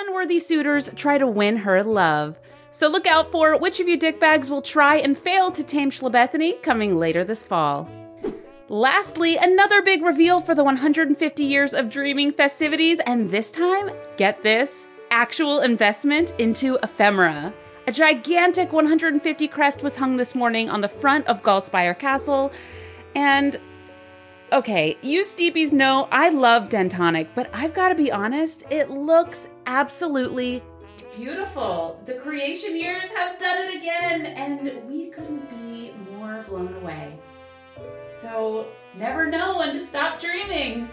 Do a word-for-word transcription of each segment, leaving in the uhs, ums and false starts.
unworthy suitors try to win her love. So look out for which of you dickbags will try and fail to tame Schlebethany, coming later this fall. Lastly, another big reveal for the one hundred fifty years of dreaming festivities, and this time, get this, actual investment into ephemera. A gigantic one hundred fifty crest was hung this morning on the front of Gulspire Castle, and okay, you steepies know I love Dentonic, but I've got to be honest, it looks absolutely beautiful. The creation years have done it again, and we couldn't be more blown away. So, never know when to stop dreaming.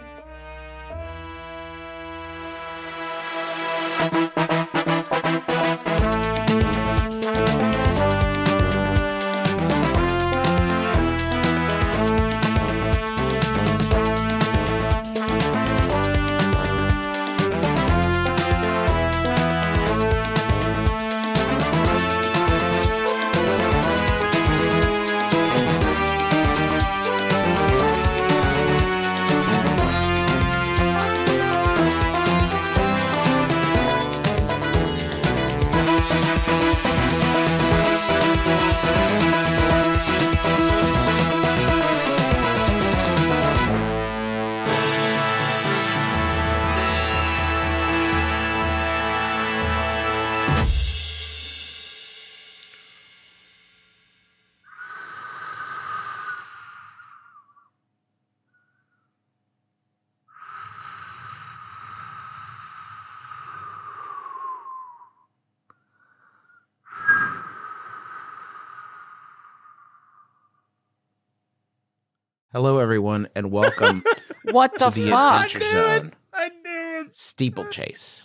Hello, everyone, and welcome what the, to the fuck? Adventure I Zone. I knew it. Steeplechase,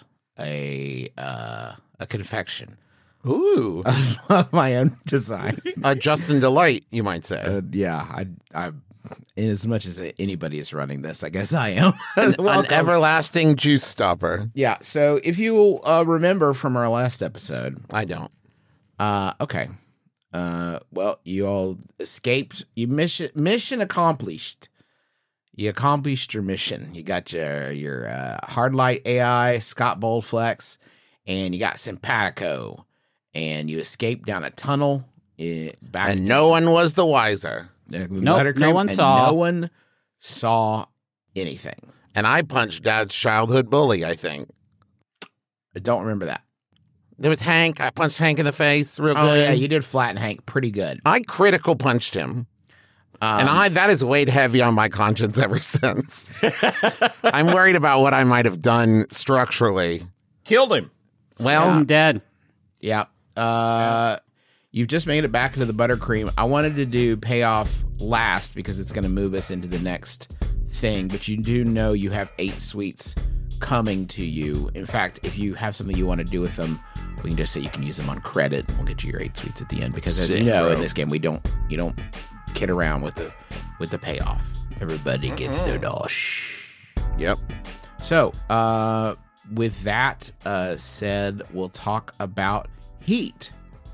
a uh, a confection Ooh, of my own design. a Justin Delight, you might say. Uh, yeah, I, I, in as much as anybody is running this, I guess I am. An Welcome. everlasting juice stopper. Yeah. So, if you uh, remember from our last episode, I don't. uh, okay. Uh, well, you all escaped. You mission mission accomplished. You accomplished your mission. You got your your uh, Hardlight A I, Scott Boldflex, and you got Simpatico, and you escaped down a tunnel. uh, back And no one was the wiser. Nope, Nope, no one saw. No one saw anything. And I punched Dad's childhood bully, I think. I don't remember that. There was Hank. I punched Hank in the face real Oh good. yeah, you did flatten Hank pretty good. I critical punched him. Um, and I that has weighed heavy on my conscience ever since. I'm worried about what I might have done structurally. Killed him. Well, I'm dead. Yeah. Uh, you've just made it back into the buttercream. I wanted to do payoff last because it's going to move us into the next thing, but you do know you have eight sweets coming to you. In fact, if you have something you want to do with them, we can just say you can use them on credit. We'll get you your eight sweets at the end because, as Sick, you know, bro. in this game we don't you don't kid around with the with the payoff. Everybody gets their dosh. Yep. So, uh, with that uh, said, we'll talk about heat.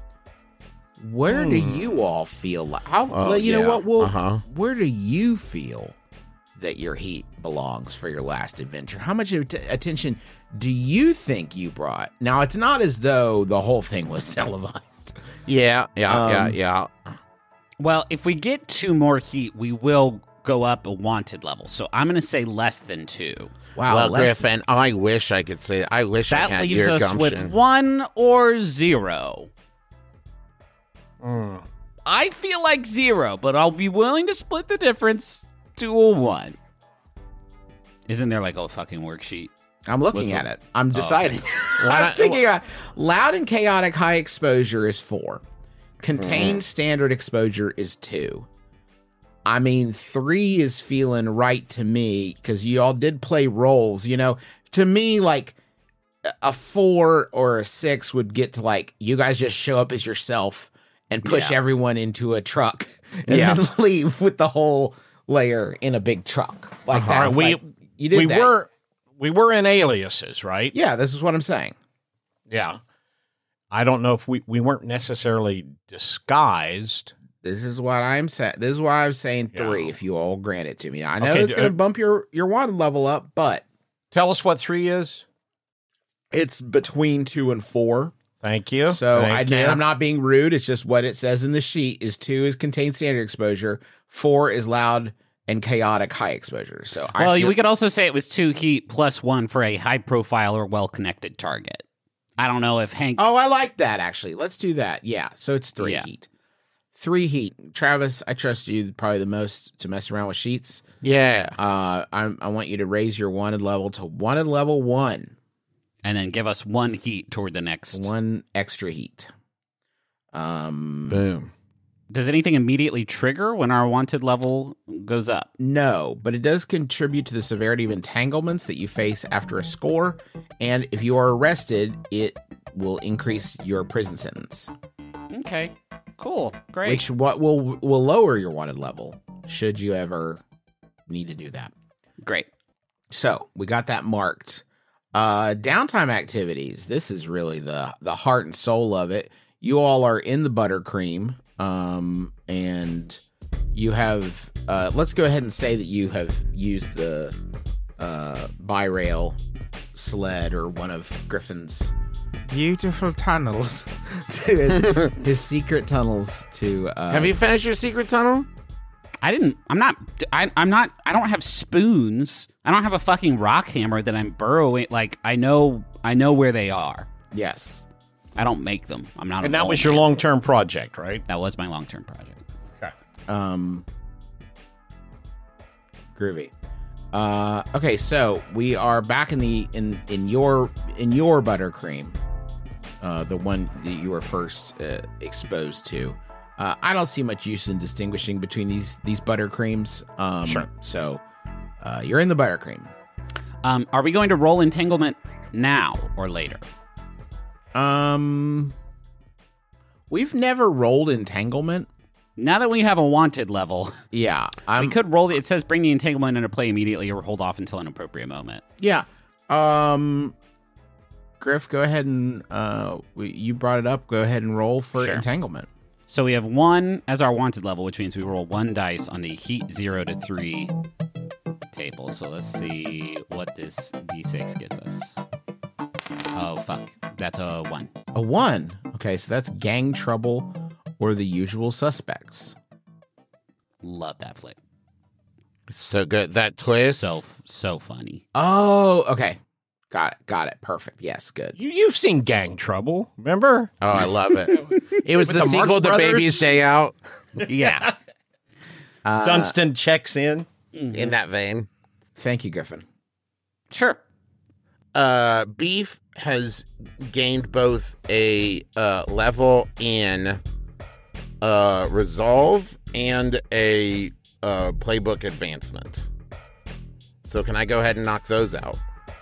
Where do you all feel like? How, Oh, well, you yeah. know what? Well, Uh-huh. where do you feel that your heat belongs for your last adventure? How much at- attention do you think you brought? Now, it's not as though the whole thing was televised. Yeah, yeah, yeah, Um, yeah. Well, if we get two more heat, we will go up a wanted level. So I'm going to say less than two. Wow, well, less- Griffin, I wish I could say. I wish I That had leaves your us gumption. with one or zero. Mm. I feel like zero, but I'll be willing to split the difference to a one. Isn't there like a fucking worksheet? I'm looking What's at the- it. I'm deciding. Why I'm not- thinking about loud and chaotic high exposure is four. Contained Mm. standard exposure is two. I mean, three is feeling right to me because you all did play roles. You know, to me, like a four or a six would get to like you guys just show up as yourself and push Yeah. everyone into a truck and Yeah. then leave with the whole layer in a big truck like that. All right, we Like, you did we that. were we were in aliases, right? Yeah, this is what I'm saying. Yeah. I don't know if we, we weren't necessarily disguised. This is what I'm saying. This is why I'm saying three. Yeah. If you all grant it to me, I know Okay, it's going uh, to bump your your wanted level up, but Tell us what three is. It's between two and four. Thank you. So I, Thank you. and I'm not being rude. It's just what it says in the sheet is two is contained standard exposure. Four is loud and chaotic high exposure. So I Well, feel, we could also say it was two heat plus one for a high profile or well connected target. I don't know if Hank. Oh, I like that actually. Let's do that. Yeah. So it's three Yeah. heat. Three heat. Travis, I trust you probably the most to mess around with sheets. Yeah. Uh, I, I want you to raise your wanted level to wanted level one. And then give us one heat toward the next. One extra heat. Um, Boom. Does anything immediately trigger when our wanted level goes up? No, but it does contribute to the severity of entanglements that you face after a score. And if you are arrested, it will increase your prison sentence, Okay, cool, great. which what will will lower your wanted level should you ever need to do that. Great. So we got that marked. Uh, downtime activities. This is really the the heart and soul of it. You all are in the buttercream, um, and you have. Uh, let's go ahead and say that you have used the uh, bi-rail sled or one of Griffin's beautiful tunnels to his, his secret tunnels to. Uh, Have you finished your secret tunnel? I didn't. I'm not. I, I'm not. I don't have spoons. I don't have a fucking rock hammer that I'm burrowing. Like I know. I know where they are. Yes. I don't make them. I'm not. And a that was mole your man. long-term project, right? That was my long term project. Um, groovy. Uh, okay, so we are back in the in in your in your buttercream, uh, the one that you were first uh, exposed to. Uh, I don't see much use in distinguishing between these these buttercreams. Um, Sure. So uh, you're in the buttercream. Um, are we going to roll entanglement now or later? Um, we've never rolled entanglement. Now that we have a wanted level, Yeah, I'm, we could roll. The, it says bring the entanglement into play immediately or hold off until an appropriate moment. Yeah. Um, Griff, go ahead and uh, we, you brought it up. Go ahead and roll for Sure. entanglement. So we have one as our wanted level, which means we roll one dice on the heat zero to three table. So let's see what this d six gets us. Oh, fuck. That's a one. A one. Okay, so that's gang trouble or the usual suspects. Love that flick. So good. That twist. So, so funny. Oh, okay. Got it. Got it. Perfect. Yes, good. You, you've seen Gang Trouble, remember? Oh, I love it. It was With the, the sequel Marx to Brothers? Baby's Day Out Yeah. Uh, Dunstan checks in. in that vein. Thank you, Griffin. Sure. Uh, Beef has gained both a uh, level in uh, Resolve and a uh, playbook advancement. So can I go ahead and knock those out?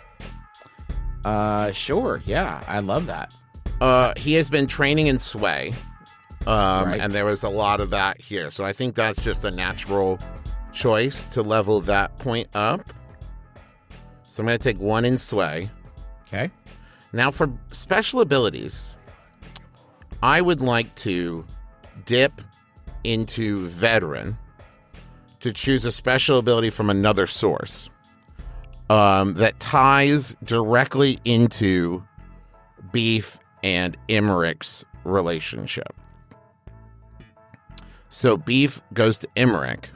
Uh, sure. Yeah, I love that. Uh, he has been training in Sway, um, Right. and there was a lot of that here. So I think that's just a natural choice to level that point up. So I'm going to take one in Sway. Okay. Now for special abilities, I would like to dip into Veteran to choose a special ability from another source um, that ties directly into Beef and Emmerich's relationship. So Beef goes to Emmerich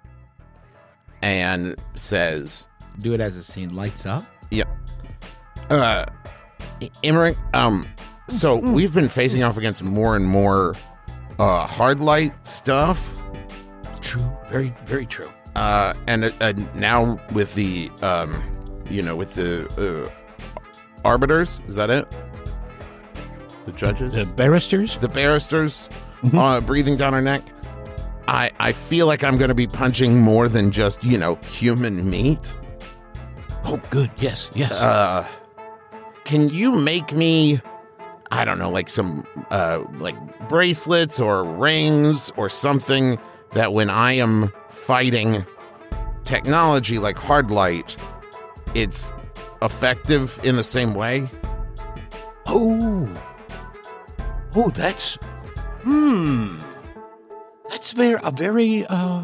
and says, Do it as the scene lights up. Yep. Uh, Emmerich, um, so we've been facing off against more and more uh, hard light stuff. True. Very, very true. Uh, and uh, uh, now with the, um, you know, with the uh, arbiters, is that it? The judges? The barristers? the barristers uh, breathing down our neck. I, I feel like I'm going to be punching more than just, you know, human meat. Oh, good. Yes, yes. Uh, can you make me, I don't know, like some uh, like bracelets or rings or something that when I am fighting technology like hard light, it's effective in the same way? Oh. Oh, that's. Hmm. That's very a very uh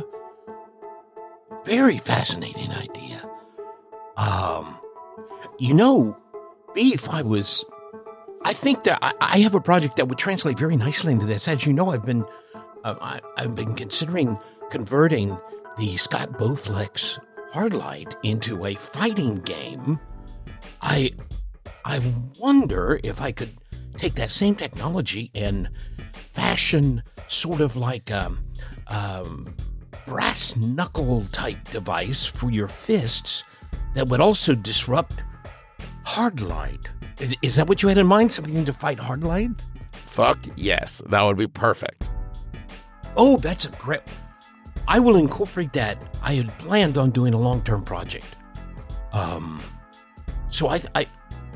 very fascinating idea. Um you know, Beef, I was... I think that I, I have a project that would translate very nicely into this. As you know, I've been uh, I, I've been considering converting the Scott Bowflex Hardlight into a fighting game. I I wonder if I could take that same technology and fashion sort of like a um, brass knuckle type device for your fists that would also disrupt Hardlight. Is, is that what you had in mind? Something to fight Hardlight? Fuck yes, that would be perfect. Oh, that's a great... I will incorporate that. I had planned on doing a long-term project. Um, so I, I...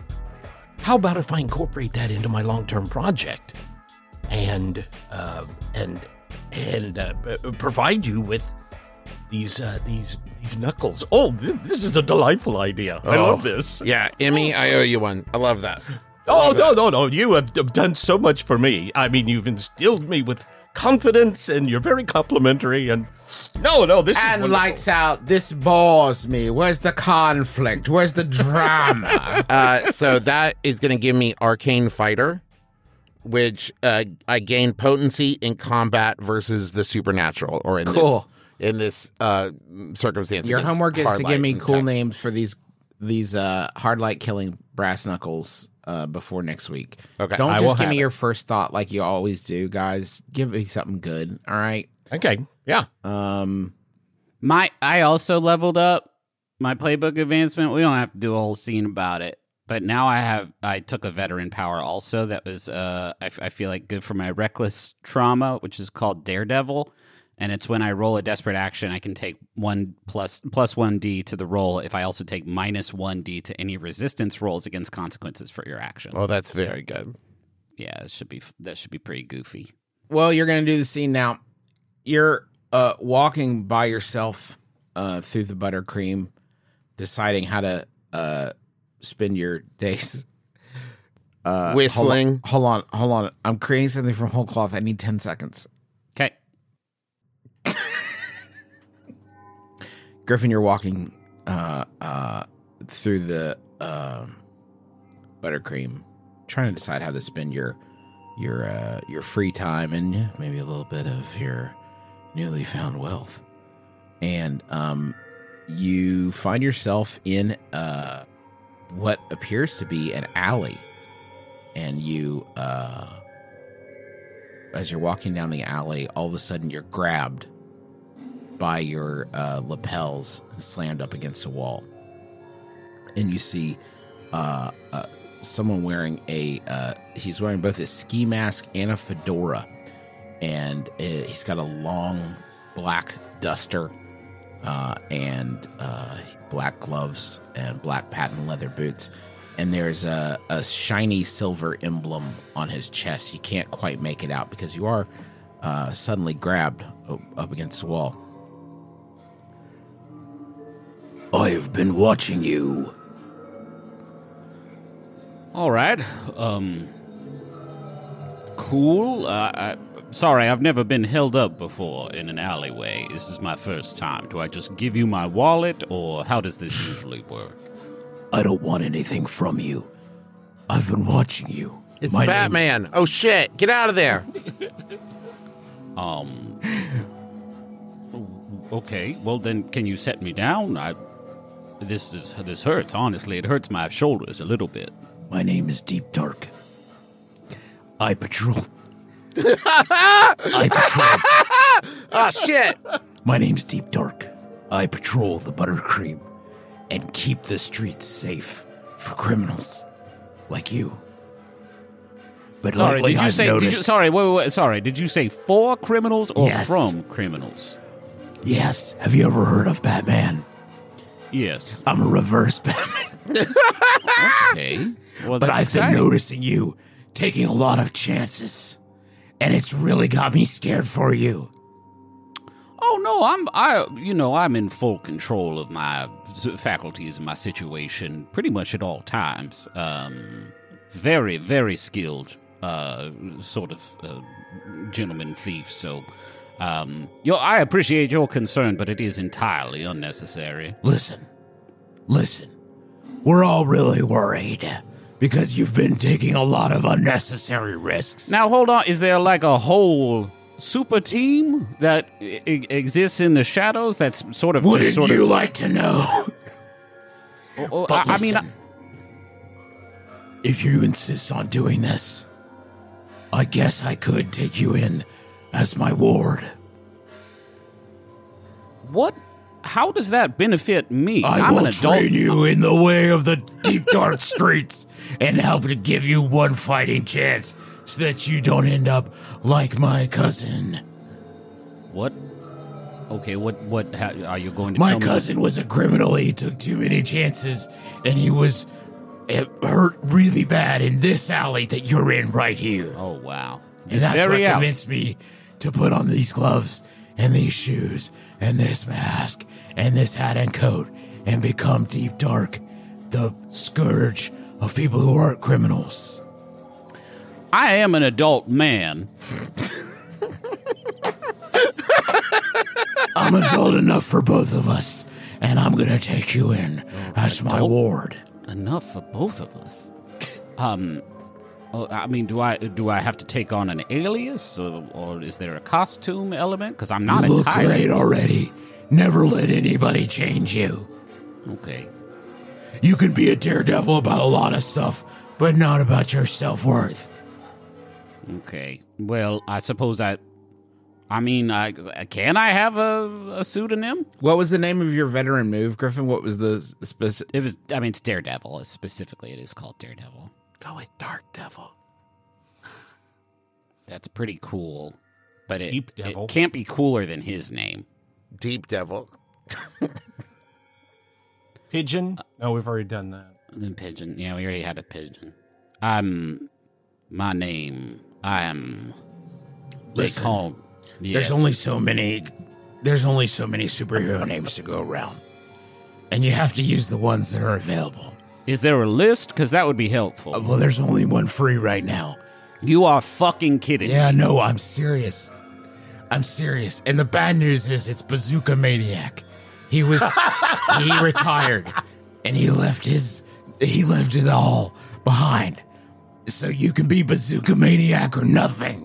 How about if I incorporate that into my long-term project and, uh, and, and uh, provide you with these, uh, these, these knuckles? Oh, this, this is a delightful idea. I Oh, love this. Yeah, Emmy, I owe you one. I love that. Oh, no, no, no. You have d- done so much for me. I mean, you've instilled me with confidence, and you're very complimentary. And no, no, this is And wonderful. lights out. This bores me. Where's the conflict? Where's the drama? Uh, so that is going to give me Arcane Fighter, which uh, I gain potency in combat versus the supernatural, or in Cool. this in this uh, circumstance. Your against homework is to Hardlight give me and cool tech. names for these these uh, hard light killing brass knuckles uh, before next week. Okay, Don't I will just give have me it. your first thought like you always do, guys. Give me something good. All right. Okay, yeah. Um. My I also leveled up my playbook advancement. We don't have to do a whole scene about it, but now I have I took a veteran power also that was uh I, f- I feel like good for my reckless trauma, which is called Daredevil, and it's when I roll a desperate action, I can take one plus plus one d to the roll if I also take minus one d to any resistance rolls against consequences for your action. Oh, that's very good. Yeah, it should be that should be pretty goofy. Well, you're gonna do the scene now. You're uh walking by yourself uh through the buttercream, deciding how to uh spend your days. Uh, Whistling. Hold on, hold on, hold on. I'm creating something from whole cloth. I need ten seconds. Okay. Griffin, you're walking uh, uh, through the uh, buttercream, trying to decide how to spend your your uh, your free time and maybe a little bit of your newly found wealth. And um, you find yourself in uh, what appears to be an alley. And you, uh, as you're walking down the alley, all of a sudden you're grabbed by your uh, lapels and slammed up against a wall. And you see uh, uh, someone wearing a, uh, he's wearing both a ski mask and a fedora. And uh, he's got a long black duster uh, and uh, black gloves and black patent leather boots. And there's a, a shiny silver emblem on his chest. You can't quite make it out because you are uh, suddenly grabbed up against the wall. I have been watching you. All right. Um. Cool. Uh, I, sorry, I've never been held up before in an alleyway. This is my first time. Do I just give you my wallet, or how does this usually work? I don't want anything from you. I've been watching you. It's My name- Batman. Oh shit! Get out of there. Um. Okay. Well, then, can you set me down? I. This is this hurts. Honestly, it hurts my shoulders a little bit. My name is Deep Dark. I patrol. I patrol. Oh shit! My name's Deep Dark. I patrol the buttercream and keep the streets safe for criminals like you. But Sorry, lately did you I've say? Did noticed. you, sorry, wait, wait, wait. Sorry, did you say for criminals or Yes. from criminals? Yes. Have you ever heard of Batman? Yes. I'm a reverse Batman. Okay. Well, But that's I've exciting. been noticing you taking a lot of chances, and it's really got me scared for you. Oh no, I'm I you know I'm in full control of my faculties and my situation pretty much at all times. Um, very very skilled uh, sort of uh, gentleman thief. So, um, yo, I appreciate your concern, but it is entirely unnecessary. Listen, listen. We're all really worried because you've been taking a lot of unnecessary risks. Now, hold on. Is there like a whole super team that I- I- exists in the shadows that's sort of... Wouldn't sort you of, like to know? Oh, But I, I mean... listen, if you insist on doing this, I guess I could take you in as my ward. What? How does that benefit me? I I'm will an adult. train you in the way of the deep dark streets and help to give you one fighting chance so that you don't end up like my cousin. What? Okay, what? What? How, are you going to My tell cousin was a criminal. He took too many chances and he was uh, hurt really bad in this alley that you're in right here. me? Oh, wow. And This that's very what out. convinced me to put on these gloves and these shoes and this mask and this hat and coat and become Deep Dark, the scourge of people who aren't criminals. I am an adult man. I'm adult enough for both of us, and I'm gonna take you in as my adult? ward. Enough for both of us. Um, oh, I mean, do I do I have to take on an alias, or, or is there a costume element? Because I'm not You look entirely great already. Never let anybody change you. okay. You can be a daredevil about a lot of stuff, but not about your self-worth. Okay. Well, I suppose I. I mean, I can I have a, a pseudonym? What was the name of your veteran move, Griffin? What was the specific? It was. I mean, it's Daredevil. Specifically, it is called Daredevil. Go with Dark Devil. That's pretty cool, but it, Deep Devil. it can't be cooler than his name. Deep Devil. Pigeon? No, we've already done that. The pigeon. Yeah, we already had a pigeon. Um, my name. I am. They Listen, call. There's yes. only so many. There's only so many superhero names to go around, and you have to use the ones that are available. Is there a list? Because that would be helpful. Uh, well, there's only one free right now. You are fucking kidding. Yeah, me. no, I'm serious. I'm serious. And the bad news is it's Bazooka Maniac. He was he retired and he left his he left it all behind. So you can be Bazooka Maniac or nothing.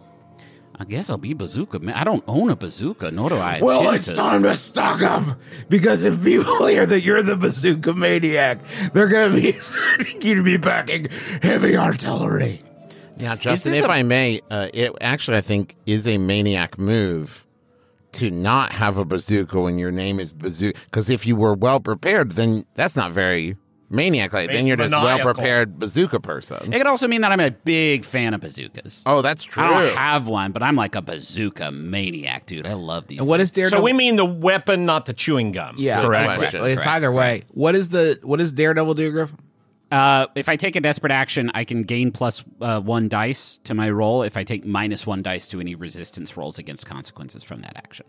I guess I'll be Bazooka Man. I don't own a bazooka, nor do I. Well, intend it's to. time to stock up because if people hear that you're the Bazooka Maniac, they're gonna be expecting you to be backing heavy artillery. Yeah, Justin, this if a- I may, uh, it actually, I think, is a maniac move to not have a bazooka when your name is Bazooka. Because if you were well prepared, then that's not very maniac like. Then you're just well Maniacal. prepared bazooka person. It could also mean that I'm a big fan of bazookas. Oh, that's true. I don't have one, but I'm like a bazooka maniac, dude. I love these. And what is Daredevil? So we mean the weapon, not the chewing gum. yeah, Correct. correct. Correct. It's either way. What is the what does Daredevil do, Griffin? Uh, if I take a desperate action, I can gain plus uh, one dice to my roll. If I take minus one dice to any resistance rolls against consequences from that action.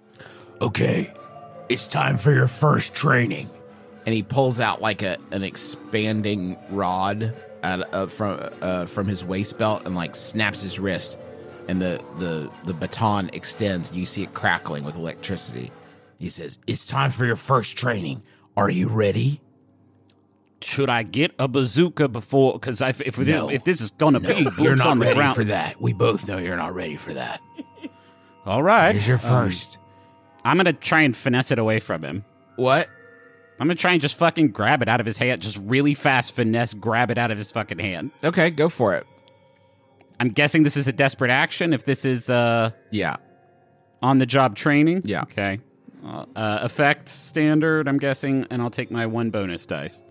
Okay, it's time for your first training. And he pulls out like a an expanding rod out uh, from uh, from his waist belt and like snaps his wrist, and the the the baton extends. You see it crackling with electricity. He says, it's time for your first training. Are you ready? Should I get a bazooka before? Because if if, No. if this is gonna No, be boots you're not on the ready ground, for that. We both know you're not ready for that. all right. Here's your Um, first. I'm gonna try and finesse it away from him. What? I'm gonna try and just fucking grab it out of his hand, just really fast finesse, grab it out of his fucking hand. Okay, go for it. I'm guessing this is a desperate action. If this is uh Yeah. on the job training, Yeah. Okay. Uh, uh, effect standard. I'm guessing, and I'll take my one bonus dice.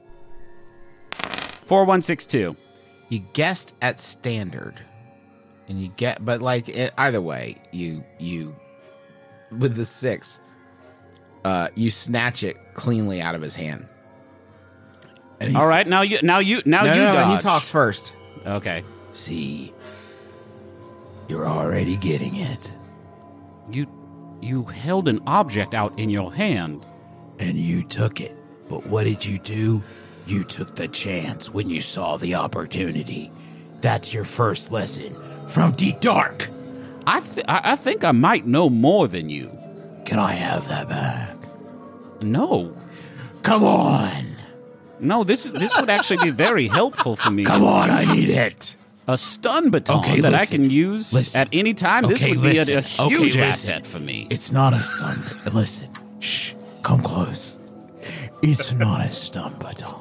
Four one six two. You guessed at standard, and you get, but like it, either way, you you with the six, uh, you snatch it cleanly out of his hand. And he's, All right, now you, now you, now No, you. no, no, he dodge. talks first. Okay. See, you're already getting it. You, you held an object out in your hand. And you took it. But what did you do? You took the chance when you saw the opportunity. That's your first lesson from Deep Dark. I, th- I, I think I might know more than you. Can I have that back? No. Come on. No, this this would actually be very helpful for me. Come on, I need it. A stun baton Okay, that I listen, can use listen. at any time. This Okay, would be a, a listen. Okay, huge listen. asset for me. It's not a stun. Listen, shh, come close. It's not a stun baton.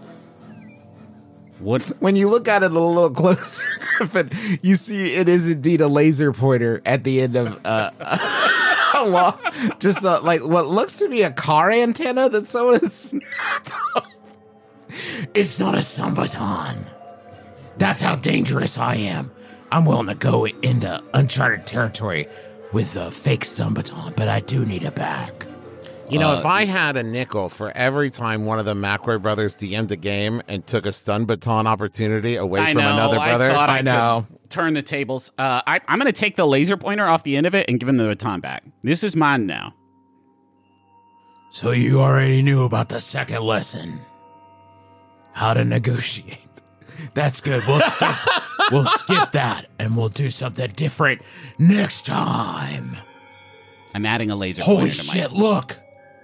What? When you look at it a little closer, Griffin, you see it is indeed a laser pointer at the end of uh, a wall. Just uh, like what looks to be a car antenna that someone has snapped off. It's not a stun baton. That's how dangerous I am. I'm willing to go into uncharted territory with a fake stun baton, but I do need it back. You know, uh, if I had a nickel for every time one of the McRae brothers D M'd a game and took a stun baton opportunity away I from know, another brother, I, thought I, I know. could turn the tables. Uh, I, I'm going to take the laser pointer off the end of it and give him the baton back. This is mine now. So you already knew about the second lesson. How to negotiate. That's good. We'll skip, we'll skip that, and we'll do something different next time. I'm adding a laser Holy pointer to shit, my... look.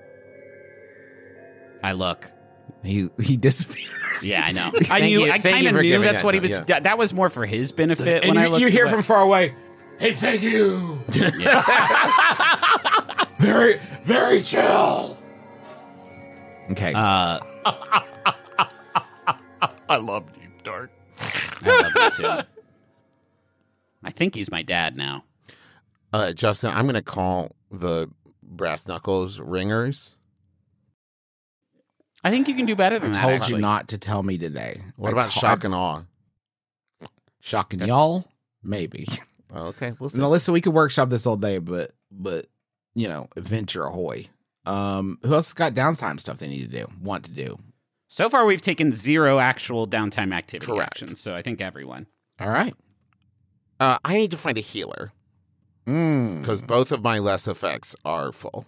I look. He he disappears. Yeah, I know. I Thank knew. you- I thank kind you of for knew giving that's that what he to- was. yeah. That, that was more for his benefit. And when I you, looked you hear away. from far away, hey, thank you. very, very chill. Okay. Uh, I love you, Dark. I love you too. I think he's my dad now. Uh, Justin, I'm going to call the Brass Knuckles ringers. I think you can do better than I that. told actually. you not to tell me today. What I about told- shock and awe? Shock and y'all? Maybe. Oh, okay, we'll see. Now, listen, we could workshop this all day, but but you know, adventure ahoy. Um, who else got downtime stuff they need to do, want to do? So far, we've taken zero actual downtime activity Correct. actions. So I think everyone. All right. Uh, I need to find a healer Mm, because both of my less effects are full.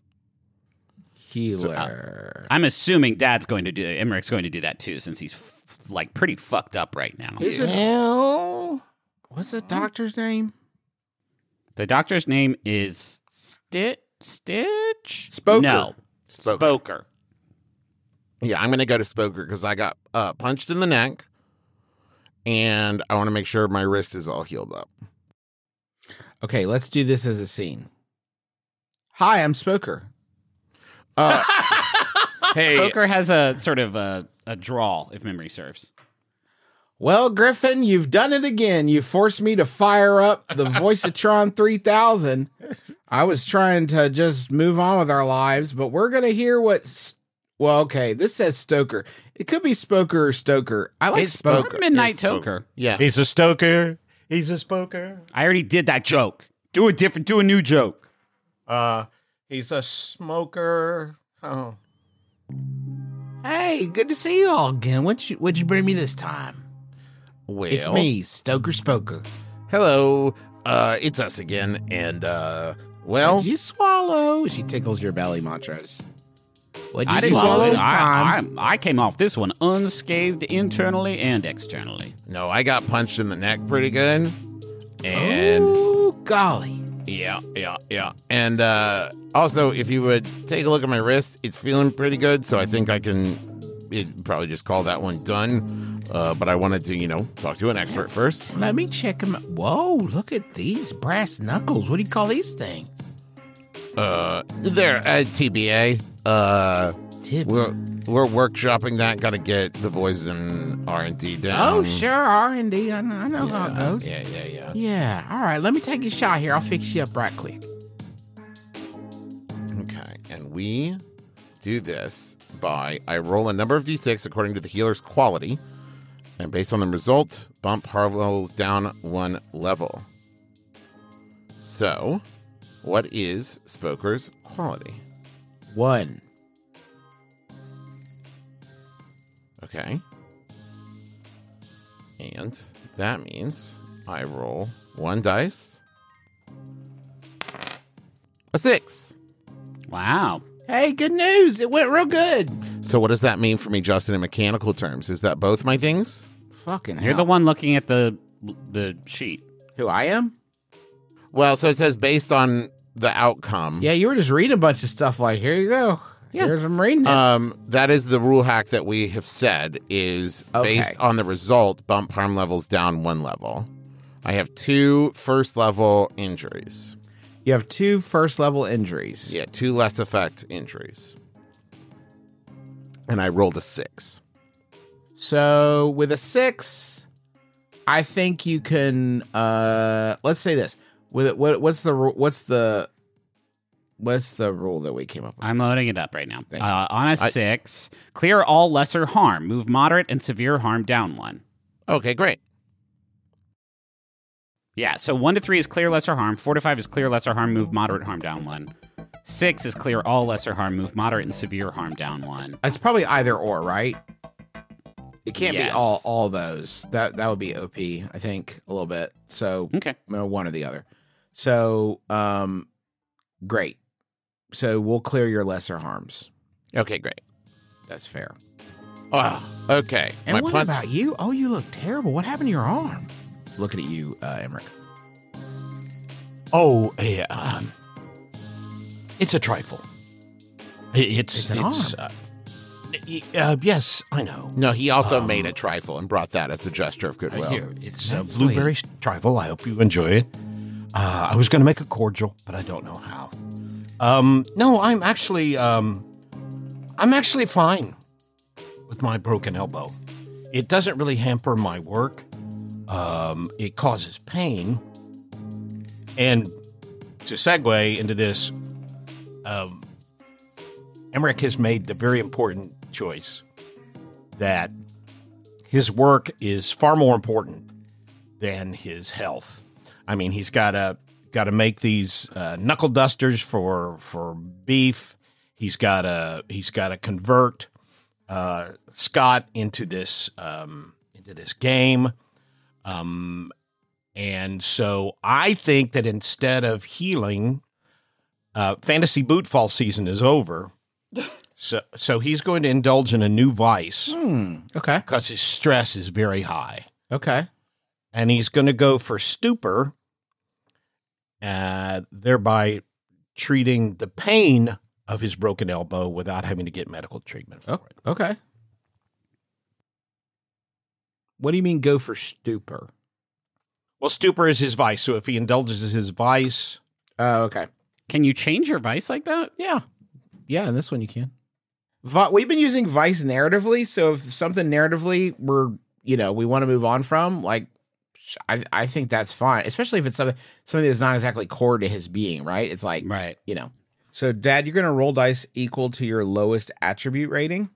healer. I'm assuming Dad's going to do. Emmerich's going to do that too, since he's f- like pretty fucked up right now. Is it? Well, What's the doctor's name? The doctor's name is Stitch. Stitch. Spoker. No, Spoker. Spoker. yeah, I'm going to go to Spoker because I got uh, punched in the neck, and I want to make sure my wrist is all healed up. Okay, let's do this as a scene. Hi, I'm Spoker. Uh, hey, Spoker has a sort of a, a drawl, if memory serves. Well, Griffin, you've done it again. You forced me to fire up the Voicetron three thousand. I was trying to just move on with our lives, but we're going to hear what... S- well, okay, this says Stoker. It could be Spoker or Stoker. I like It's Spoker. Spoker. Midnight It's Spoker. Toker. Yeah. He's a stoker. He's a spoker. I already did that joke. Do a different. Do a new joke. Uh, he's a smoker. Oh, Hey, good to see you all again. What'd you, what'd you bring me this time? Well, It's me, Stoker Spoker. Hello. Uh, it's us again. And, uh, well, Did you swallow? She tickles your belly, Montrose. What'd you I didn't swallow swallow this I, time? I, I came off this one unscathed internally and externally. no, I got punched in the neck pretty good. And, Ooh, golly. yeah, yeah, yeah. And, uh, also, if you would take a look at my wrist, it's feeling pretty good. So I think I can it'd probably just call that one done. Uh, but I wanted to, you know, talk to an expert first. Let me check them out. Whoa, look at these brass knuckles. What do you call these things? Uh, there, uh, T B A. Uh, Tib. we're we're workshopping that. Got to get the boys in R and D down. Oh, sure, R and D. I know, I know how it goes. Yeah, yeah, yeah. Yeah, all right. Let me take a shot here. I'll fix you up right quick. Okay, and we do this by I roll a number of d six according to the healer's quality, and based on the result, bump Harville's down one level. So, what is Spoker's quality? One. Okay. And that means I roll one dice. A six. Wow. Hey, good news. It went real good. So what does that mean for me, Justin, in mechanical terms? Is that both my things? Fucking hell. You're the one looking at the the sheet. Who I am? Well, so it says based on the outcome. Yeah, you were just reading a bunch of stuff like, here you go. Here's I'm reading it. Um, that is the rule hack that we have said is Okay. based on the result, bump harm levels down one level. I have two first level injuries. You have two first level injuries. Yeah, two less effect injuries. And I rolled a six. So with a six, I think you can. Uh, let's say this. With it, what, what's the ru- what's the what's the rule that we came up with? I'm loading it up right now. Thank you. Uh, on a six, clear all lesser harm. Move moderate and severe harm down one. Okay, great. Yeah, so one to three is clear lesser harm. Four to five is clear lesser harm. Move moderate harm down one. Six is clear all lesser harm. Move moderate and severe harm down one. It's probably either or, right? It can't Yes. be all all those. That that would be O P, I think, a little bit. So Okay. you know, one or the other. So um, great. So we'll clear your lesser harms. Okay, great. That's fair. Oh, okay. And My what punch- about you? Oh, you look terrible. What happened to your arm? Looking at you, uh, Emmerich. Oh, yeah. Um, it's a trifle. I- It's It's an it's. Uh, y- uh, yes, I know. No, he also made a trifle and brought that as a gesture of Uh, goodwill. Here, it's a That's blueberry trifle. I hope you enjoy it. Uh, I was going to make a cordial, but I don't know how. Um, no, I'm actually, um, I'm actually fine with my broken elbow. It doesn't really hamper my work. Um, it causes pain. And to segue into this, um, Emmerich has made the very important choice that his work is far more important than his health. I mean, he's got to got to make these uh, knuckle dusters for for beef. He's got to he's got to convert uh, Scott into this um, into this game. Um, and so I think that instead of healing, uh, fantasy bootfall season is over. So, so he's going to indulge in a new vice Hmm. Okay. because his stress is very high, Okay. and he's going to go for stupor, uh, thereby treating the pain of his broken elbow without having to get medical treatment for Oh, it. okay. What do you mean go for stupor? Well, stupor is his vice, so if he indulges his vice, Oh, okay. Can you change your vice like that? Yeah. Yeah, in this one you can. Vi- We've been using Vice narratively, so if something narratively we're, you know, we want to move on from, like, sh- I, I think that's fine, especially if it's something, something that's not exactly core to his being, right? It's like, Right. you know. So, Dad, you're going to roll dice equal to your lowest attribute rating.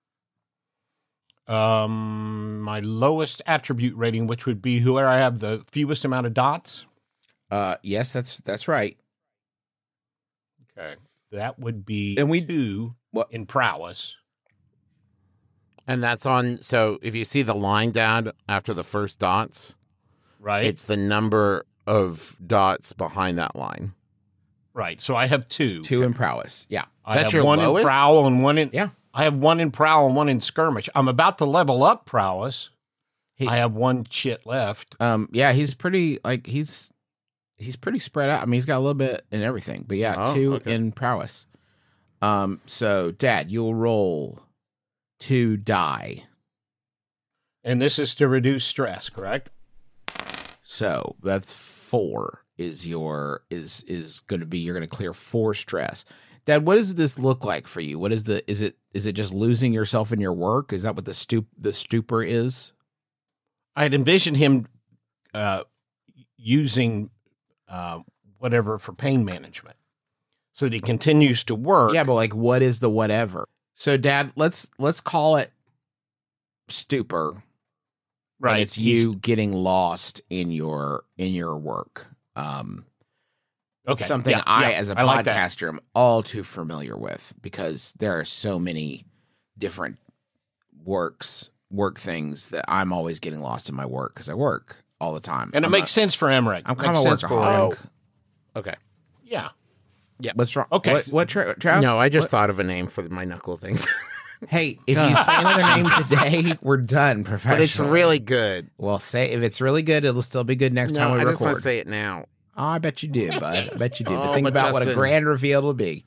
um, my lowest attribute rating, which would be whoever I have the fewest amount of dots. Uh, yes, that's that's right. Okay, that would be And we- two What? in prowess. And that's on. So if you see the line down after the first dots, Right, it's the number of dots behind that line. right. So I have two. Two in prowess. Yeah. I That's have your one lowest? in prowl and one in Yeah. I have one in prowl and one in skirmish. I'm about to level up prowess. He- I have one chit left. Um, yeah, he's pretty like he's he's pretty spread out. I mean, he's got a little bit in everything, but yeah, Oh, two okay. in prowess. Um, so Dad, you'll roll two die. And this is to reduce stress, correct? So that's four is your is is going to be you're going to clear four stress. Dad, what does this look like for you? What is the is it is it just losing yourself in your work? Is that what the stup the stupor is? I had envisioned him uh, using uh, whatever for pain management so that he continues to work. Yeah, but like what is the whatever? So Dad, let's let's call it stupor. right. And it's He's- you getting lost in your in your work. Um, Okay. something yeah, I, yeah, as a I like that. podcaster, am all too familiar with because there are so many different works, work things that I'm always getting lost in my work because I work all the time. And it I'm makes sense for Emmerich. I'm It kind of makes a sense for- workaholic. Okay. Yeah. What's wrong? Okay. What, what tra- Trav? No, I just What- thought of a name for my knuckle things. Hey, if you say another name today, we're done. Professional. But it's really good. well. Say if it's really good, it'll still be good next No, time we I just want record. to say it now. Oh, I bet you do, bud. I bet you do. Oh, but think but about what a Justin- grand reveal it'll be.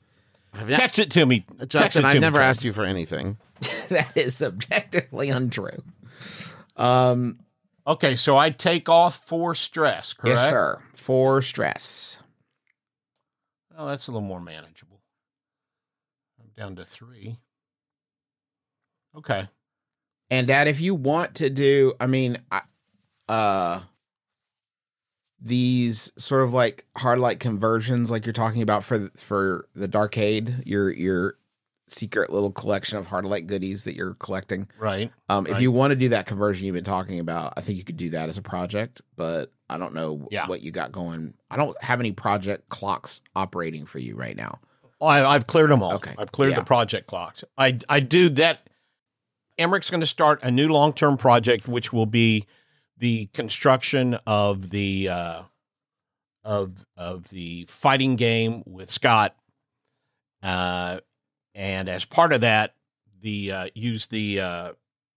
Text it to me. Text Justin, it to I've me, never Fred. asked you for anything. That is objectively untrue. Um, Okay, so I take off for stress, correct? yes, sir. For stress. Oh, that's a little more manageable. I'm down to three. Okay. And Dad, if you want to do, I mean, I- uh, these sort of like hard light conversions, like you're talking about for for the Darkade, your your secret little collection of hard light goodies that you're collecting. Right. Um, if Right. you want to do that conversion you've been talking about, I think you could do that as a project. But I don't know Yeah. what you got going. I don't have any project clocks operating for you right now. Oh, I, I've cleared them all. Okay. I've cleared Yeah. the project clocks. I I do that. Emmerich's going to start a new long term project, which will be the construction of the uh, of of the fighting game with Scott, uh, and as part of that, the uh, use the uh,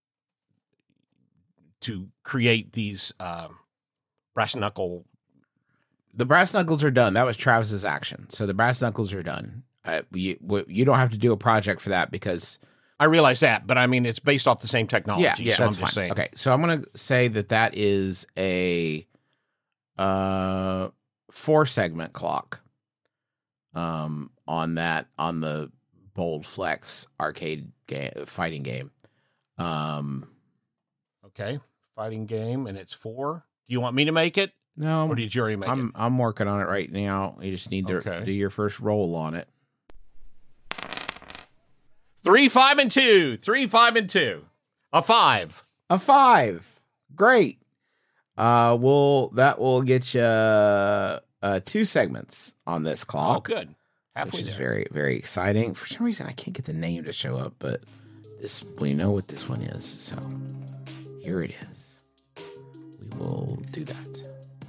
to create these uh, brass knuckle. The brass knuckles are done. That was Travis's action. So the brass knuckles are done. Uh, you, you don't have to do a project for that because I realize that, but I mean it's based off the same technology. yeah, yeah, so that's I'm fine. just saying. Okay, so I'm gonna say that that is a uh four segment clock. Um, on that on the Bold Flex arcade game fighting game. Um, Okay, fighting game, and it's four. Do you want me to make it, no, or did you already make I'm it? I'm working on it right now. You just need to Okay. do your first roll on it. Three, five, and two. Three, five, and two. A five. A five. Great. Uh, we'll that will get you uh, two segments on this Oh, clock, good. Halfway which is there. very very exciting. For some reason, I can't get the name to show up, but this we know what this one is. So here it is. We will do that.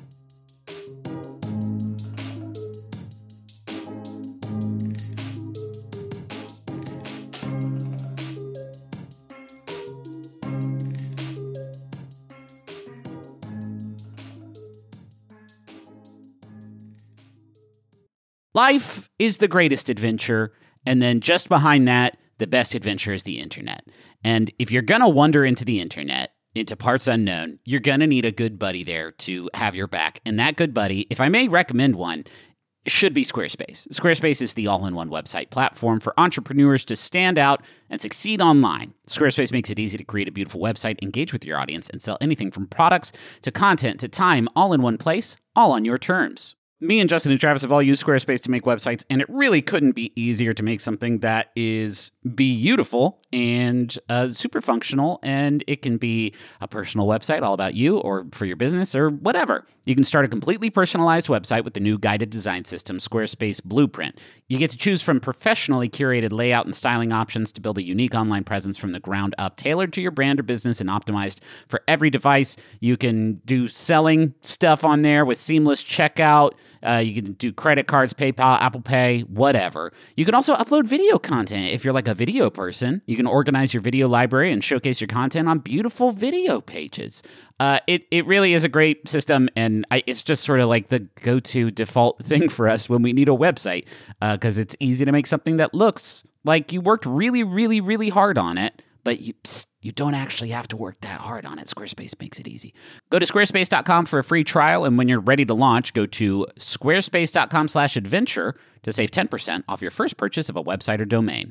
Life is the greatest adventure, and then just behind that, the best adventure is the internet. And if you're going to wander into the internet, into parts unknown, you're going to need a good buddy there to have your back. And that good buddy, if I may recommend one, should be Squarespace. Squarespace is the all-in-one website platform for entrepreneurs to stand out and succeed online. Squarespace makes it easy to create a beautiful website, engage with your audience, and sell anything from products to content to time, all in one place, all on your terms. Me and Justin and Travis have all used Squarespace to make websites, and it really couldn't be easier to make something that is beautiful and uh, super functional, and it can be a personal website all about you or for your business or whatever. You can start a completely personalized website with the new guided design system, Squarespace Blueprint. You get to choose from professionally curated layout and styling options to build a unique online presence from the ground up, tailored to your brand or business and optimized for every device. You can do selling stuff on there with seamless checkout. Uh, you can do credit cards, PayPal, Apple Pay, whatever. You can also upload video content if you're like a video person. You can organize your video library and showcase your content on beautiful video pages. Uh, it it really is a great system, and I, it's just sort of like the go-to default thing for us when we need a website, because uh, it's easy to make something that looks like you worked really, really, really hard on it, but you psst, you don't actually have to work that hard on it. Squarespace makes it easy. Go to squarespace dot com for a free trial, and when you're ready to launch, go to squarespace dot com slash adventure to save ten percent off your first purchase of a website or domain.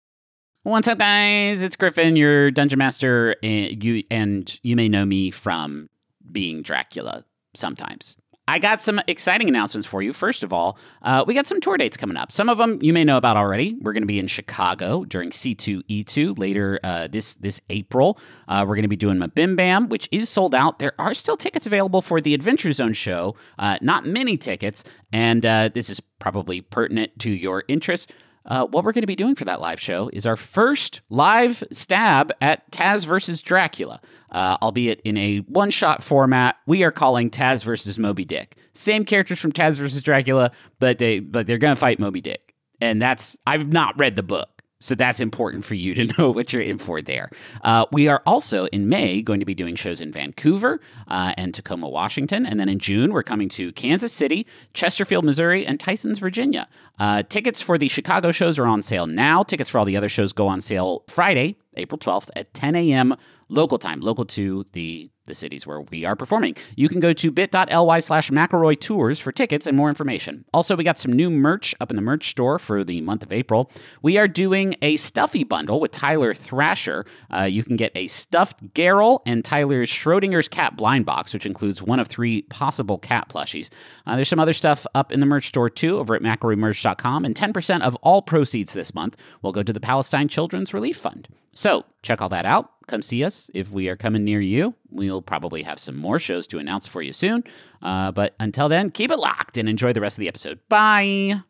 What's up, guys? It's Griffin, your Dungeon Master, and you, and you may know me from being Dracula sometimes. I got some exciting announcements for you. First of all, uh, we got some tour dates coming up. Some of them you may know about already. We're going to be in Chicago during C two E two later uh, this this April. Uh, we're going to be doing Mabim Bam, which is sold out. There are still tickets available for the Adventure Zone show. Uh, not many tickets, and uh, this is probably pertinent to your interest. Uh, what we're going to be doing for that live show is our first live stab at Taz versus Dracula, uh, albeit in a one-shot format. We are calling Taz versus Moby Dick. Same characters from Taz versus Dracula, but they but they're going to fight Moby Dick. And that's I've not read the book, So that's important for you to know what you're in for there. Uh, we are also in May going to be doing shows in Vancouver uh, and Tacoma, Washington. And then in June, we're coming to Kansas City, Chesterfield, Missouri, and Tysons, Virginia. Uh, tickets for the Chicago shows are on sale now. Tickets for all the other shows go on sale Friday, April twelfth at ten a.m. local time, local to the the cities where we are performing. You can go to bit.ly slash McElroy Tours for tickets and more information. Also, we got some new merch up in the merch store for the month of April. We are doing a Stuffy bundle with Tyler Thrasher. Uh, you can get a stuffed Geralt and Tyler's Schrodinger's cat blind box, which includes one of three possible cat plushies. Uh, there's some other stuff up in the merch store too over at McElroy Merch dot com, and ten percent of all proceeds this month will go to the Palestine Children's Relief Fund. So check all that out. Come see us if we are coming near you. We'll probably have some more shows to announce for you soon. Uh, but until then, keep it locked and enjoy the rest of the episode. Bye.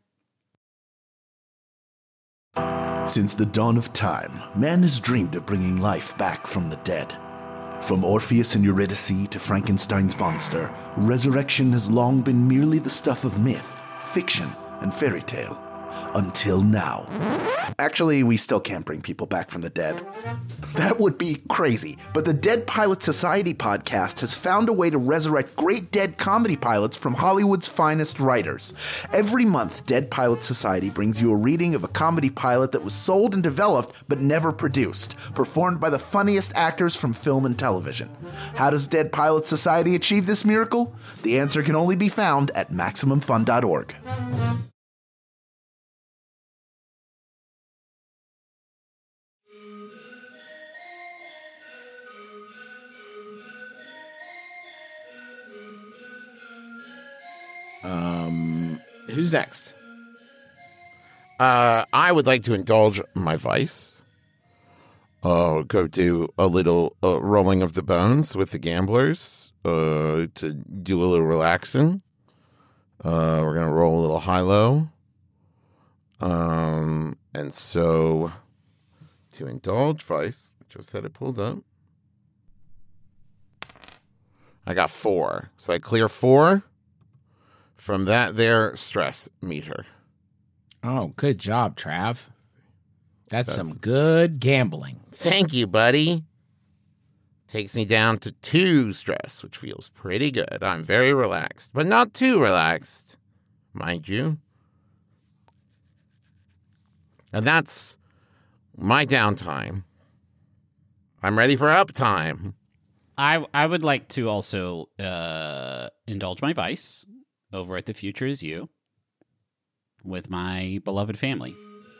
Since the dawn of time, man has dreamed of bringing life back from the dead. From Orpheus and Eurydice to Frankenstein's monster, resurrection has long been merely the stuff of myth, fiction, and fairy tale. Until now. Actually, we still can't bring people back from the dead. That would be crazy, but the Dead Pilot Society podcast has found a way to resurrect great dead comedy pilots from Hollywood's finest writers. Every month, Dead Pilot Society brings you a reading of a comedy pilot that was sold and developed but never produced, performed by the funniest actors from film and television. How does Dead Pilot Society achieve this miracle? The answer can only be found at Maximum Fun dot org. Um, who's next? Uh, I would like to indulge my vice. Uh, go do a little uh, rolling of the bones with the gamblers. Uh, to do a little relaxing. Uh, we're gonna roll a little high-low. Um, and so to indulge vice, just had it pulled up. I got four, so I clear four from that there stress meter. Oh, good job, Trav. That's, That's some good gambling. Thank you, buddy. Takes me down to two stress, which feels pretty good. I'm very relaxed, but not too relaxed, mind you. And that's my downtime. I'm ready for uptime. I I would like to also uh, indulge my vice over at The Future Is You with my beloved family.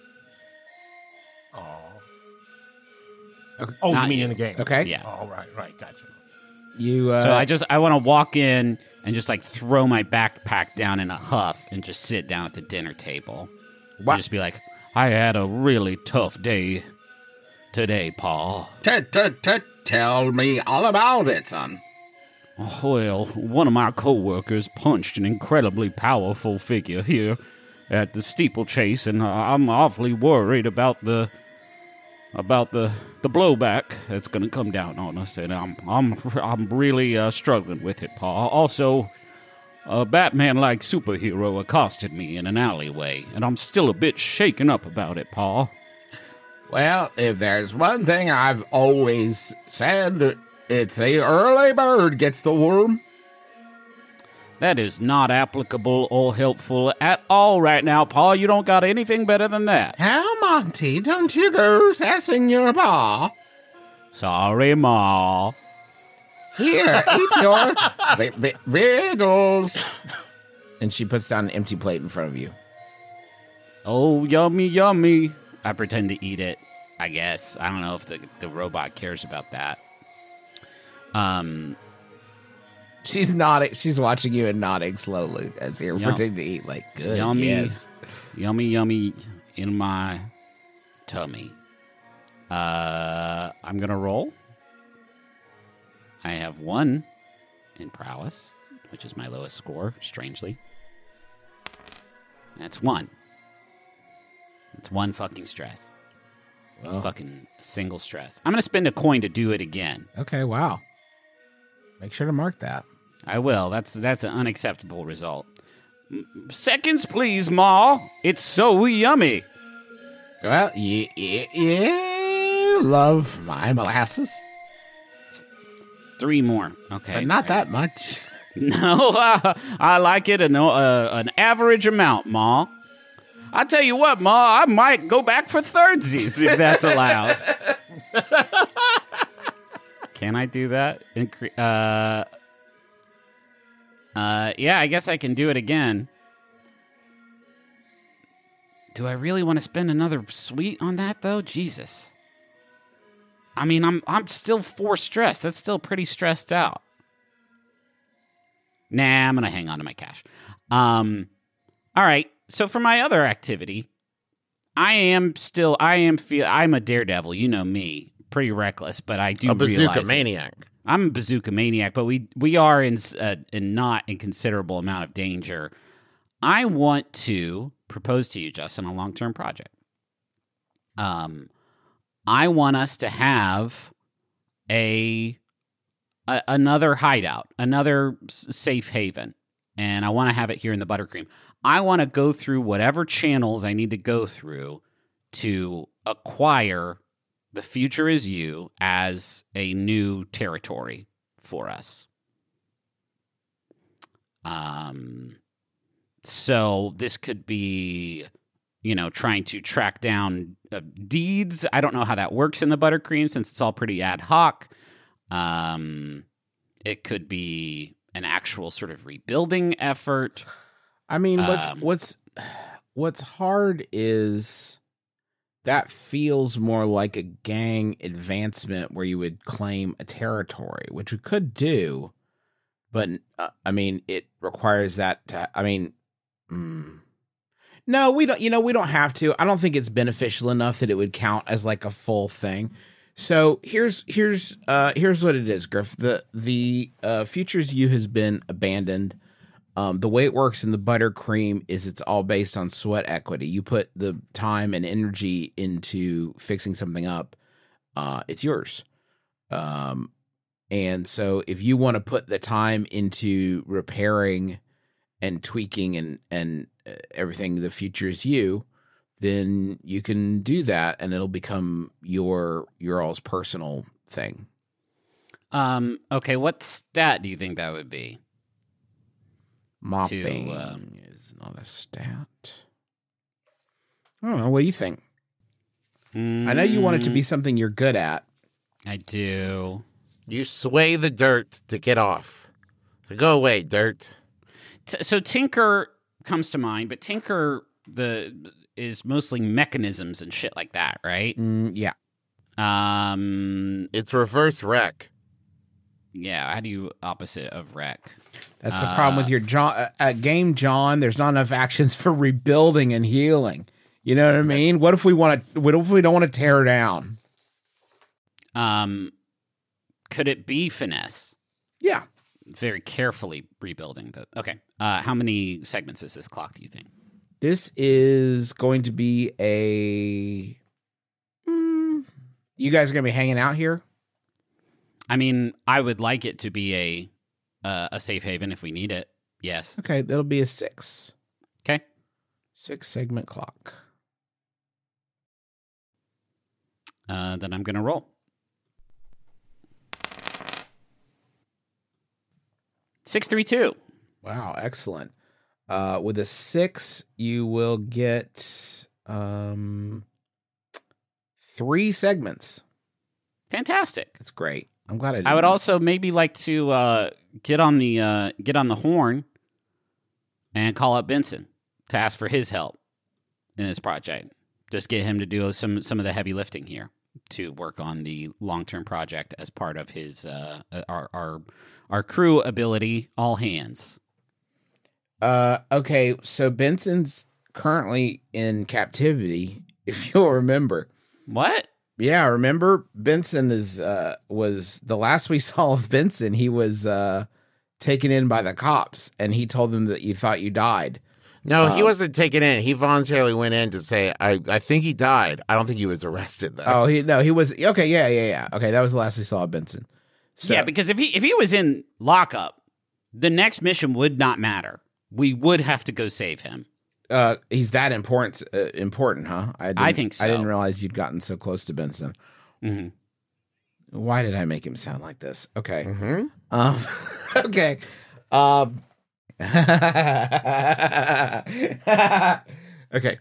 Oh, Okay. oh, Not you mean you. in the game? Okay. Yeah. Oh, right, right, gotcha. You, uh, So I just I want to walk in and just like throw my backpack down in a huff and just sit down at the dinner table. Wow. And just be like, I had a really tough day today, Paul. Tell me all about it, son. Well, one of my coworkers punched an incredibly powerful figure here at the steeplechase, and I'm awfully worried about the about the the blowback that's going to come down on us, and I'm I'm I'm really uh, struggling with it, Paul. Also, a Batman-like superhero accosted me in an alleyway, and I'm still a bit shaken up about it, Paul. Well, if there's one thing I've always said, it's the early bird gets the worm. That is not applicable or helpful at all right now, Paul. You don't got anything better than that. How, Monty, don't you go sassing your paw? Sorry, Ma. Here, eat your vi- vi- vittles. and she puts down an empty plate in front of you. Oh, yummy, yummy. I pretend to eat it, I guess. I don't know if the, the robot cares about that. Um, She's nodding. She's watching you and nodding slowly as you're Yum. pretending to eat. Like, good, Yummy. yes. Yummy, yummy in my tummy. Uh, I'm going to roll. I have one in prowess, which is my lowest score, strangely. That's one. It's one fucking stress. It's Well. fucking single stress. I'm going to spend a coin to do it again. Okay, wow. Make sure to mark that. I will. That's that's an unacceptable result. M- Seconds, please, Ma. It's so yummy. Well, you, you, you love my molasses, Three more. Okay. but not that much. No, uh, I like it an, uh, an average amount, Ma. I tell you what, Ma, I might go back for thirdsies if that's allowed. Can I do that? Incre- uh, uh, yeah, I guess I can do it again. Do I really want to spend another sweet on that, though? Jesus. I mean, I'm I'm still four stressed. That's still pretty stressed out. Nah, I'm going to hang on to my cash. Um, all right. So for my other activity, I am still, I am feel, I'm a daredevil. You know me, pretty reckless, but I do A bazooka realize it. maniac. I'm a bazooka maniac, but we we are in, uh, in not in considerable amount of danger. I want to propose to you, Justin, a long-term project. Um, I want us to have a, a another hideout, another s- safe haven, and I want to have it here in the Buttercream. I want to go through whatever channels I need to go through to acquire the Future Is You as a new territory for us. Um, so this could be, you know, trying to track down uh, deeds. I don't know how that works in the Buttercream since it's all pretty ad hoc. Um, it could be an actual sort of rebuilding effort. I mean, what's Um, what's what's hard is that feels more like a gang advancement where you would claim a territory, which we could do, but uh, I mean, it requires that. To, I mean, mm, no, we don't. You know, we don't have to. I don't think it's beneficial enough that it would count as like a full thing. So here's here's uh, here's what it is, Griff. The the uh, Futures U has been abandoned. Um, the way it works in the Buttercream is it's all based on sweat equity. You put the time and energy into fixing something up, uh, it's yours. Um, and so if you want to put the time into repairing and tweaking and and uh, everything, the Future Is You, then you can do that, and it'll become your your all's personal thing. Um, okay, what stat do you think that would be? Mopping To, um, is not a stat. I don't know. What do you think? I know you want it to be something you're good at. I do. You sway the dirt to get off. So go away, dirt. T- so Tinker comes to mind, but Tinker the is mostly mechanisms and shit like that, right? Mm, yeah. Um, It's reverse wreck. yeah. How do you opposite of wreck? That's the problem with your John uh, at game John. There's not enough actions for rebuilding and healing. You know what I mean? What if we want to? What if we don't want to tear down? Um, could it be finesse? Yeah. Very carefully rebuilding the. Okay. Uh, how many segments is this clock? Do you think? This is going to be a. Mm, you guys are going to be hanging out here. I mean, I would like it to be a uh, a safe haven if we need it. Yes. Okay, that'll be a six. Okay. Six segment clock. Uh, then I'm gonna roll. Six three two. Wow, excellent. Uh, with a six, you will get um, three segments. Fantastic. That's great. I'm glad I did. I would also maybe like to uh, get on the uh, get on the horn and call up Benson to ask for his help in this project. Just get him to do some some of the heavy lifting here to work on the long term project as part of his uh, our our our crew ability. All hands. Uh, okay, so Benson's currently in captivity, if you'll remember. What? Yeah, remember Benson is uh was the last we saw of Benson, he was uh taken in by the cops, and he told them that you thought you died. No, he Um, wasn't taken in. He voluntarily went in to say, I, I think he died. I don't think he was arrested, though. Oh, he no, he was okay, yeah, yeah, yeah. Okay, that was the last we saw of Benson. So, Yeah, because if he if he was in lockup, the next mission would not matter. We would have to go save him. uh, he's that important. Uh, important, huh? I, I think so. I didn't realize you'd gotten so close to Benson. Mm-hmm. Why did I make him sound like this? Okay. Mm-hmm. Um, okay. Um, okay.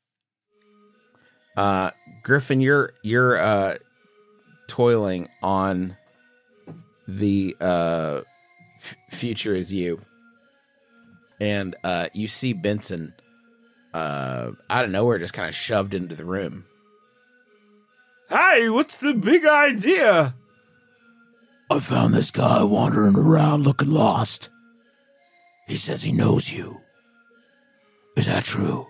Uh, Griffin, you're you're uh, toiling on the uh, f- future is you, and uh, you see Benson uh, out of nowhere, just kind of shoved into the room. Hey, what's the big idea? I found this guy wandering around looking lost. He says he knows you. Is that true?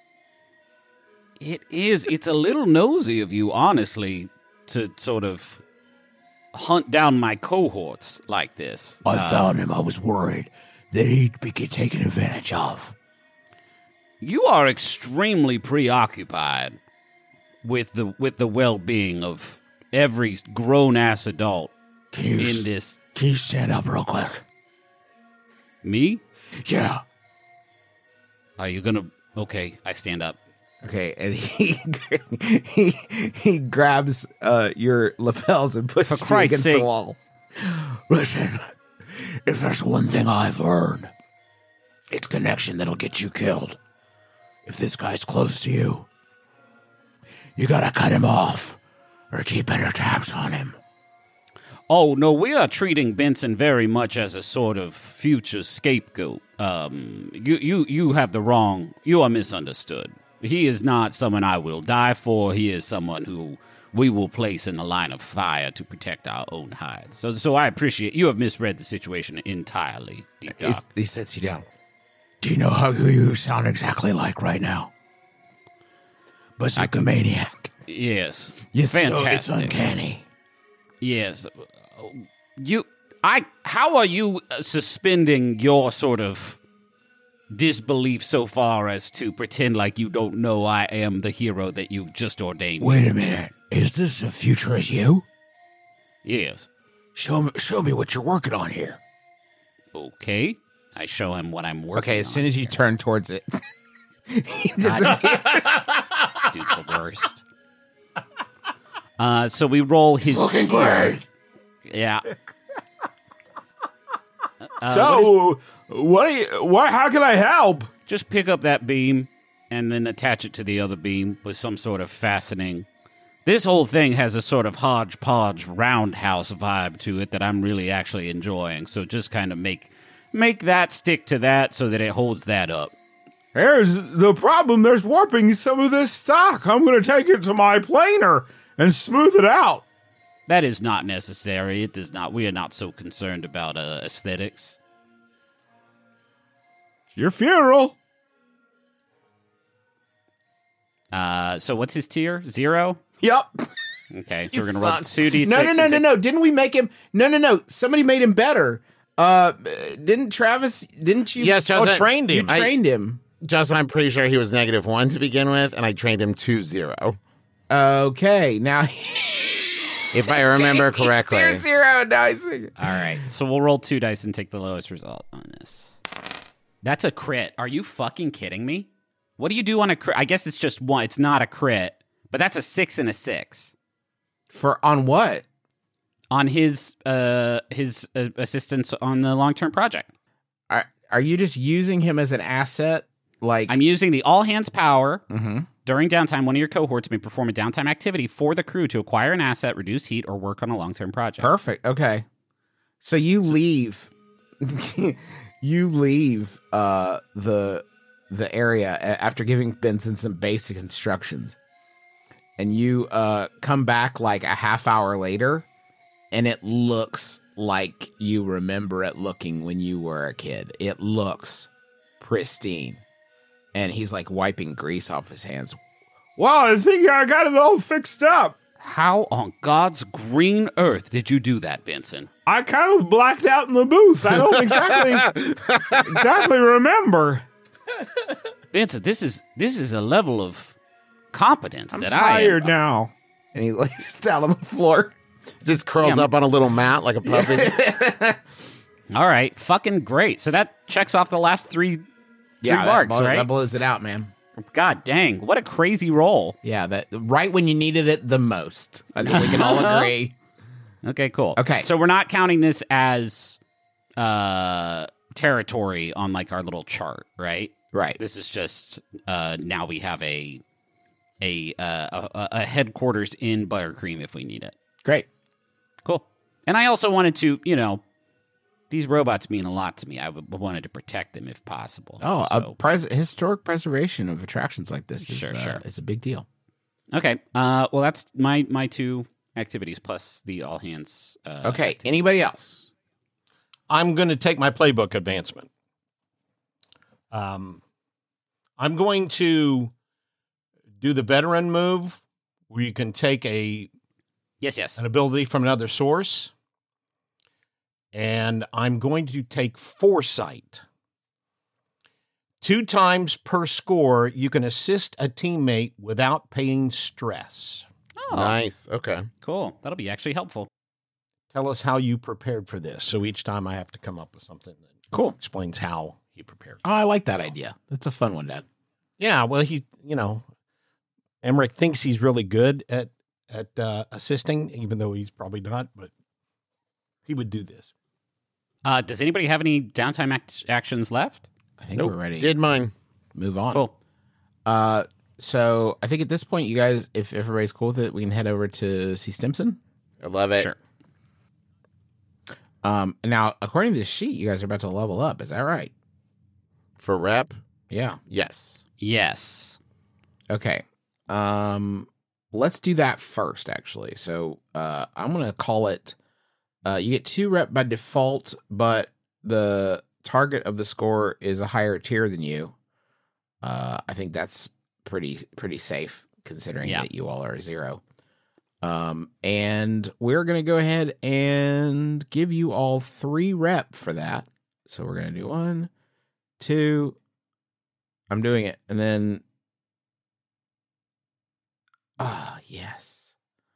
It is. It's a little nosy of you, honestly, to sort of hunt down my cohorts like this. I Uh, found him. I was worried that he'd be get taken advantage of. You are extremely preoccupied with the with the well-being of every grown-ass adult Can you, s- in this. can you stand up real quick? Me? Yeah. Are you gonna? Okay, I stand up. Okay, and he he he grabs uh, your lapels and pushes you Christ's against the sake. wall. Listen, if there's one thing I've learned, it's connection that'll get you killed. If this guy's close to you, you gotta cut him off or keep better tabs on him. Oh no, we are treating Benson very much as a sort of future scapegoat. Um, you you you have the wrong. You are misunderstood. He is not someone I will die for. He is someone who we will place in the line of fire to protect our own hides. So, so I appreciate you have misread the situation entirely. Deep He, Doc. he sits you down. Do you know how who you sound exactly like right now? Bazooka Maniac. Yes, It's so, fantastic. it's uncanny. Yes, you. I. How are you uh, suspending your sort of disbelief so far as to pretend like you don't know I am the hero that you just ordained? Wait a minute. Is this the future as you? Yes. Show me, show me what you're working on here. Okay. I show him what I'm working Okay, as soon on as you here. turn towards it, he disappears. This dude's the worst. Uh, so we roll his Looking tier. great. Yeah. Uh, what is- so, what? Are you, what? How can I help? just pick up that beam and then attach it to the other beam with some sort of fastening. This whole thing has a sort of hodgepodge roundhouse vibe to it that I'm really actually enjoying. So just kind of make make that stick to that so that it holds that up. Here's the problem. There's warping some of this stock. I'm going to take it to my planer and smooth it out. That is not necessary. It does not. We are not so concerned about uh, aesthetics. It's your funeral. Uh, so what's his tier? Zero? Yep. Okay, so You we're gonna roll suck. two d six. No, no, no, no, no. Didn't we make him? No, no, no. Somebody made him better. Uh, didn't Travis? Didn't you? Yes, oh, Justin. trained him. I- You trained him. Justin, I'm pretty sure he was negative one to begin with, and I trained him to zero. Okay, now If I remember correctly. zero, zero. Now I see. All right, so we'll roll two dice and take the lowest result on this. That's a crit. Are you fucking kidding me? What do you do on a crit? I guess it's just one. It's not a crit, but that's a six and a six For on what? on his uh his uh, assistance on the long term project. Are Are you just using him as an asset? Like I'm using the all hands power. Mhm. During downtime, one of your cohorts may perform a downtime activity for the crew to acquire an asset, reduce heat, or work on a long term project. Perfect. Okay. So you leave you leave uh the the area a- after giving Benson some basic instructions. And you uh come back like a half hour later and it looks like you remember it looking when you were a kid. It looks pristine. And he's like wiping grease off his hands. Well, I think I got it all fixed up. How on God's green earth did you do that, Benson? I kind of blacked out in the booth. I don't exactly exactly remember. Benson, this is this is a level of competence I'm that tired I am. now. And he lays down on the floor. Just curls Yeah. up on a little mat like a puppy. All right, fucking great. So that checks off the last three Yeah, Three that, marks, blows, right? that blows it out, man. God dang, what a crazy roll. Yeah, that right when you needed it the most. I think we can all agree. Okay, cool. Okay. So we're not counting this as uh, territory on like our little chart, right? Right. This is just uh, now we have a a, uh, a a headquarters in Buttercream if we need it. Great. Cool. And I also wanted to, you know, these robots mean a lot to me. I w- wanted to protect them if possible. Oh, so. a pres- historic preservation of attractions like this is, Sure, uh, sure. is a big deal. Okay. Uh, well, that's my my two activities plus the all hands. Uh, Okay. Anybody else? I'm going to take my playbook advancement. Um, I'm going to do the veteran move where you can take a Yes, yes. an ability from another source. And I'm going to take foresight. Two times per score, you can assist a teammate without paying stress. Oh, Nice. Okay. cool. That'll be actually helpful. Tell us how you prepared for this. So each time I have to come up with something that Cool. explains how he prepared. Oh, I like that idea. That's a fun one, Dad. Yeah, well, he, you know, Emmerich thinks he's really good at at uh, assisting, even though he's probably not, but he would do this. Uh, does anybody have any downtime act- actions left? I think Nope. we're ready. Did mine. Move on. Cool. Uh, so I think at this point, you guys, if everybody's cool with it, we can head over to see Stimson. I love it. Sure. Um, now, according to this sheet, you guys are about to level up. Is that right? For rep, Yeah. yes. Yes. Okay. Um, let's do that first, actually. So uh, I'm going to call it, uh, you get two rep by default, but the target of the score is a higher tier than you. Uh, I think that's pretty pretty safe, considering Yeah. that you all are zero. Um, and we're going to go ahead and give you all three rep for that. So we're going to do one, two, I'm doing it. And then, ah, yes.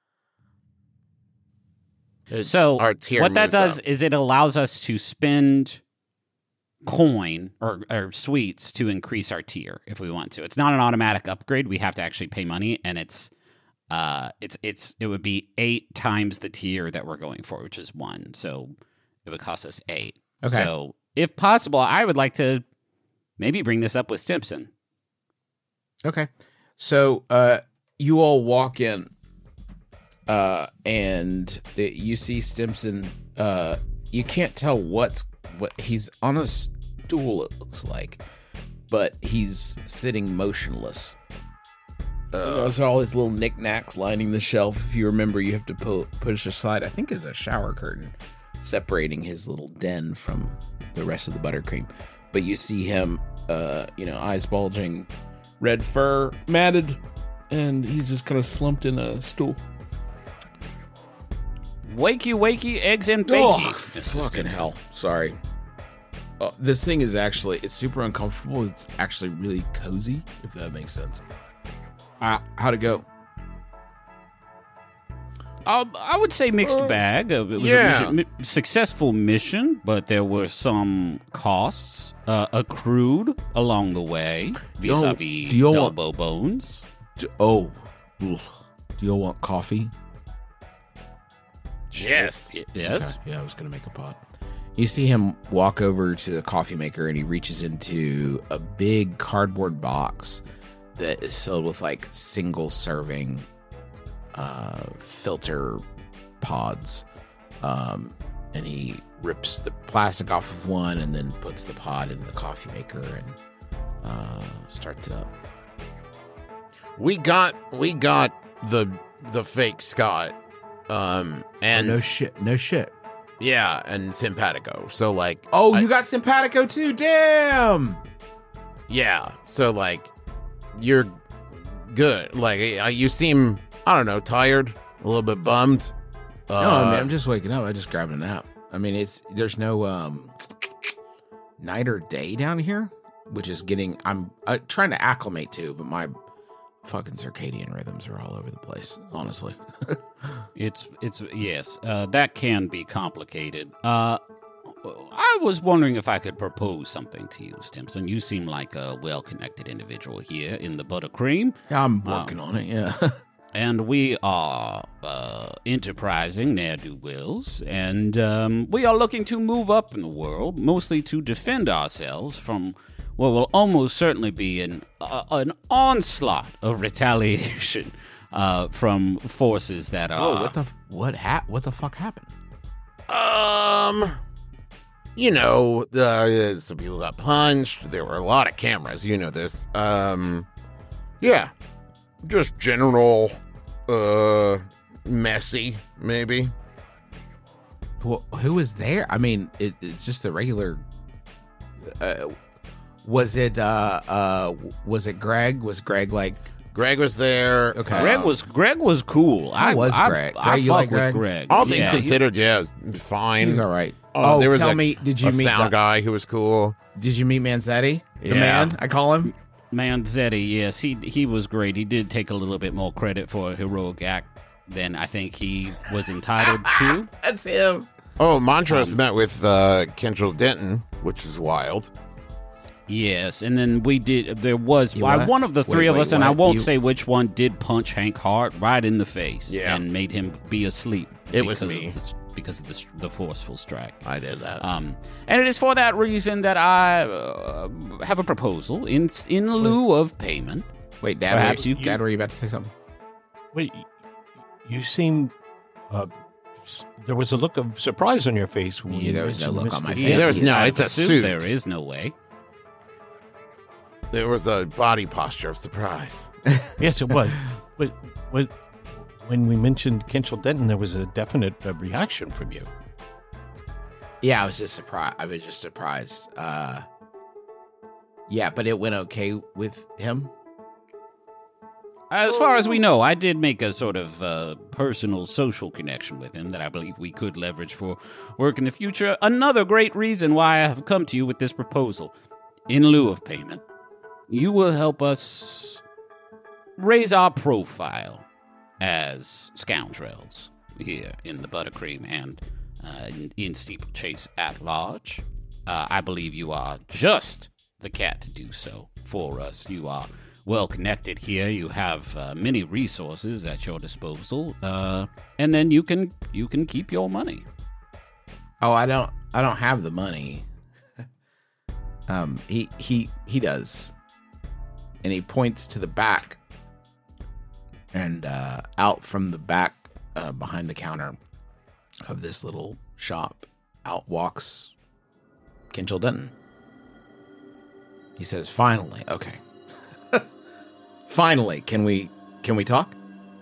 So Our tier what that moves does up. is it allows us to spend coin or, or sweets to increase our tier if we want to. It's not an automatic upgrade. We have to actually pay money, and it's uh it's it's it would be eight times the tier that we're going for, which is one. So it would cost us eight. Okay. So if possible, I would like to maybe bring this up with Stimson. Okay. So uh, you all walk in uh, and the, you see Stimson. Uh, you can't tell what's what he's on a stool, it looks like, but he's sitting motionless. Uh, so all his little knickknacks lining the shelf. If you remember, you have to pull, push aside, I think it's a shower curtain separating his little den from the rest of the buttercream. But you see him, uh, you know, eyes bulging, red fur, matted, and he's just kind of slumped in a stool. Wakey, wakey, eggs and Oh, bacon. fucking hell. Sorry. Uh, this thing is actually, it's super uncomfortable. It's actually really cozy, if that makes sense. Uh, how'd it go? Uh, I would say mixed bag. Uh, It was yeah. a mission, mi- successful mission, but there were some costs uh, accrued along the way vis-a-vis do y'all want- elbow bones. D- Oh. Ugh. Do you all want coffee? Yes. Y- Yes. Okay, yeah, I was going to make a pot. You see him walk over to the coffee maker and he reaches into a big cardboard box that is filled with like single serving uh, filter pods. Um, and he rips the plastic off of one and then puts the pod into the coffee maker and uh, starts it up. We got we got the the fake Scott. Um and Oh, no shit. No shit. yeah, and Simpatico. So like Oh, I- you got Simpatico too? Damn! yeah. So like you're good. Like I- you seem I don't know, tired, a little bit bummed. Uh, No, man, I'm just waking up. I just grabbed a nap. I mean, it's there's no um night or day down here, which is getting. I'm uh, trying to acclimate to, but my fucking circadian rhythms are all over the place. Honestly, It's it's yes, uh, that can be complicated. Uh, I was wondering if I could propose something to you, Stimson. You seem like a well-connected individual here in the Buttercream. I'm working um, on it, yeah. And we are uh, enterprising ne'er-do-wells, and um, we are looking to move up in the world, mostly to defend ourselves from what will almost certainly be an uh, an onslaught of retaliation uh, from forces that are. Oh, what the what ha- What the fuck happened? Um, you know, uh, some people got punched. There were a lot of cameras. You know this. Um, yeah, just general, uh, messy, maybe. Well, who was there? I mean, it, it's just a regular. Uh, was it? Uh, uh, was it Greg? Was Greg like? Greg was there. Okay. Greg was Greg was cool. How I was I, Greg? I, Greg, I you fuck like with Greg? Greg. All things Yeah. considered, yeah, fine. He's all right. Uh, oh, there was tell a, me, did you a meet sound Doc- guy who was cool? Did you meet Manzetti? The Yeah. man, I call him. Manzetti, yes, he he was great. He did take a little bit more credit for a heroic act than I think he was entitled to. That's him. Oh, Montrose Um, met with uh, Kendall Denton, which is wild. Yes, and then we did. There was You why what? one of the three Wait, of wait, us, and I what? won't You- say which one, did punch Hank Hart right in the face, Yeah. and made him be asleep. It was because me. of the, because of the, the forceful strike. I did that. Um, and it is for that reason that I uh, have a proposal in in lieu of payment. Wait, Dad, Perhaps were you, you- Dad, were you about to say something? Wait, you seem. Uh, s- there was a look of surprise on your face when Yeah, you there was no mentioned look on Mister my Denton. face. there was no. It's a Suit, suit. There is no way. There was a body posture of surprise. Yes, it was. But when, when we mentioned Kendall Denton, there was a definite uh, reaction from you. Yeah, I was just surprised. I was just surprised. Uh, yeah, but it went okay with him. As far as we know, I did make a sort of uh, personal social connection with him that I believe we could leverage for work in the future. Another great reason why I have come to you with this proposal. In lieu of payment, you will help us raise our profile as scoundrels here in the Buttercream and uh, in, in Steeplechase at large. Uh, I believe you are just the cat to do so for us. You are well connected here. You have uh, many resources at your disposal, uh, and then you can you can keep your money. Oh, I don't. I don't have the money. um, he he he does, and he points to the back, and uh, out from the back, uh, behind the counter of this little shop, out walks Kendall Denton. He says, "Finally, okay." Finally, can we can we talk?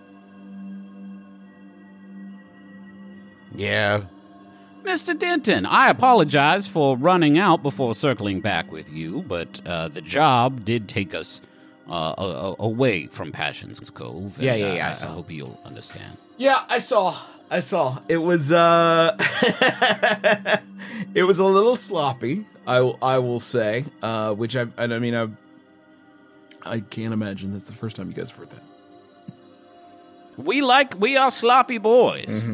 Yeah. Mister Denton, I apologize for running out before circling back with you, but uh, the job did take us uh, a- a- away from Passion's Cove. and, Yeah, yeah, yeah, I I, I saw. hope you'll understand. Yeah, I saw. I saw. It was uh it was a little sloppy, I will I will say. Uh which I I mean I I can't imagine that's the first time you guys have heard that. We like we are sloppy boys.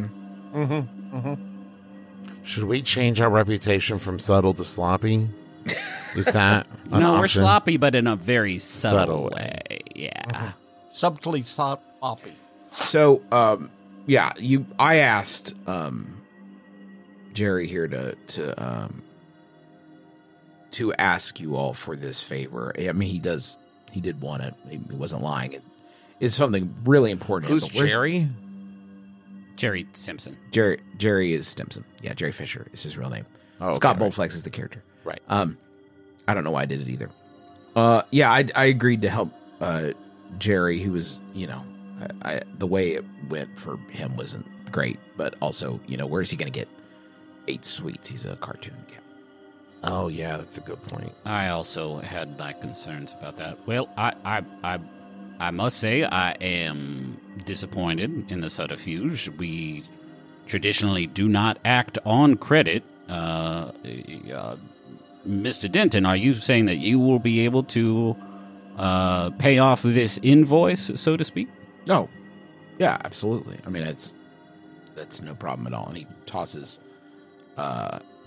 Should we change our reputation from subtle to sloppy? Is that an No, we're option? sloppy, but in a very subtle, Subtle way. way. Yeah. Subtly sloppy. So, um yeah, you I asked um Jerry here to to um to ask you all for this favor. I mean, he does he did want it. He wasn't lying. It, it's something really important. Who's But where's- Jerry? Jerry Simpson. Jerry Jerry is Stimson. Yeah, Jerry Fisher is his real name. Oh, Scott okay, right. Bullflex is the character. Right. Um, I don't know why I did it either. Uh, yeah, I, I agreed to help uh, Jerry, who was, you know, I, I, the way it went for him wasn't great, but also, you know, where is he going to get eight sweets? He's a cartoon cat. Oh, yeah, that's a good point. I also had my concerns about that. Well, I, I, I, I must say I am disappointed in the subterfuge. We traditionally do not act on credit. Uh, uh, Mister Denton, are you saying that you will be able to uh, pay off this invoice, so to speak? No. Yeah, absolutely. I mean, it's that's no problem at all. And he tosses uh, eight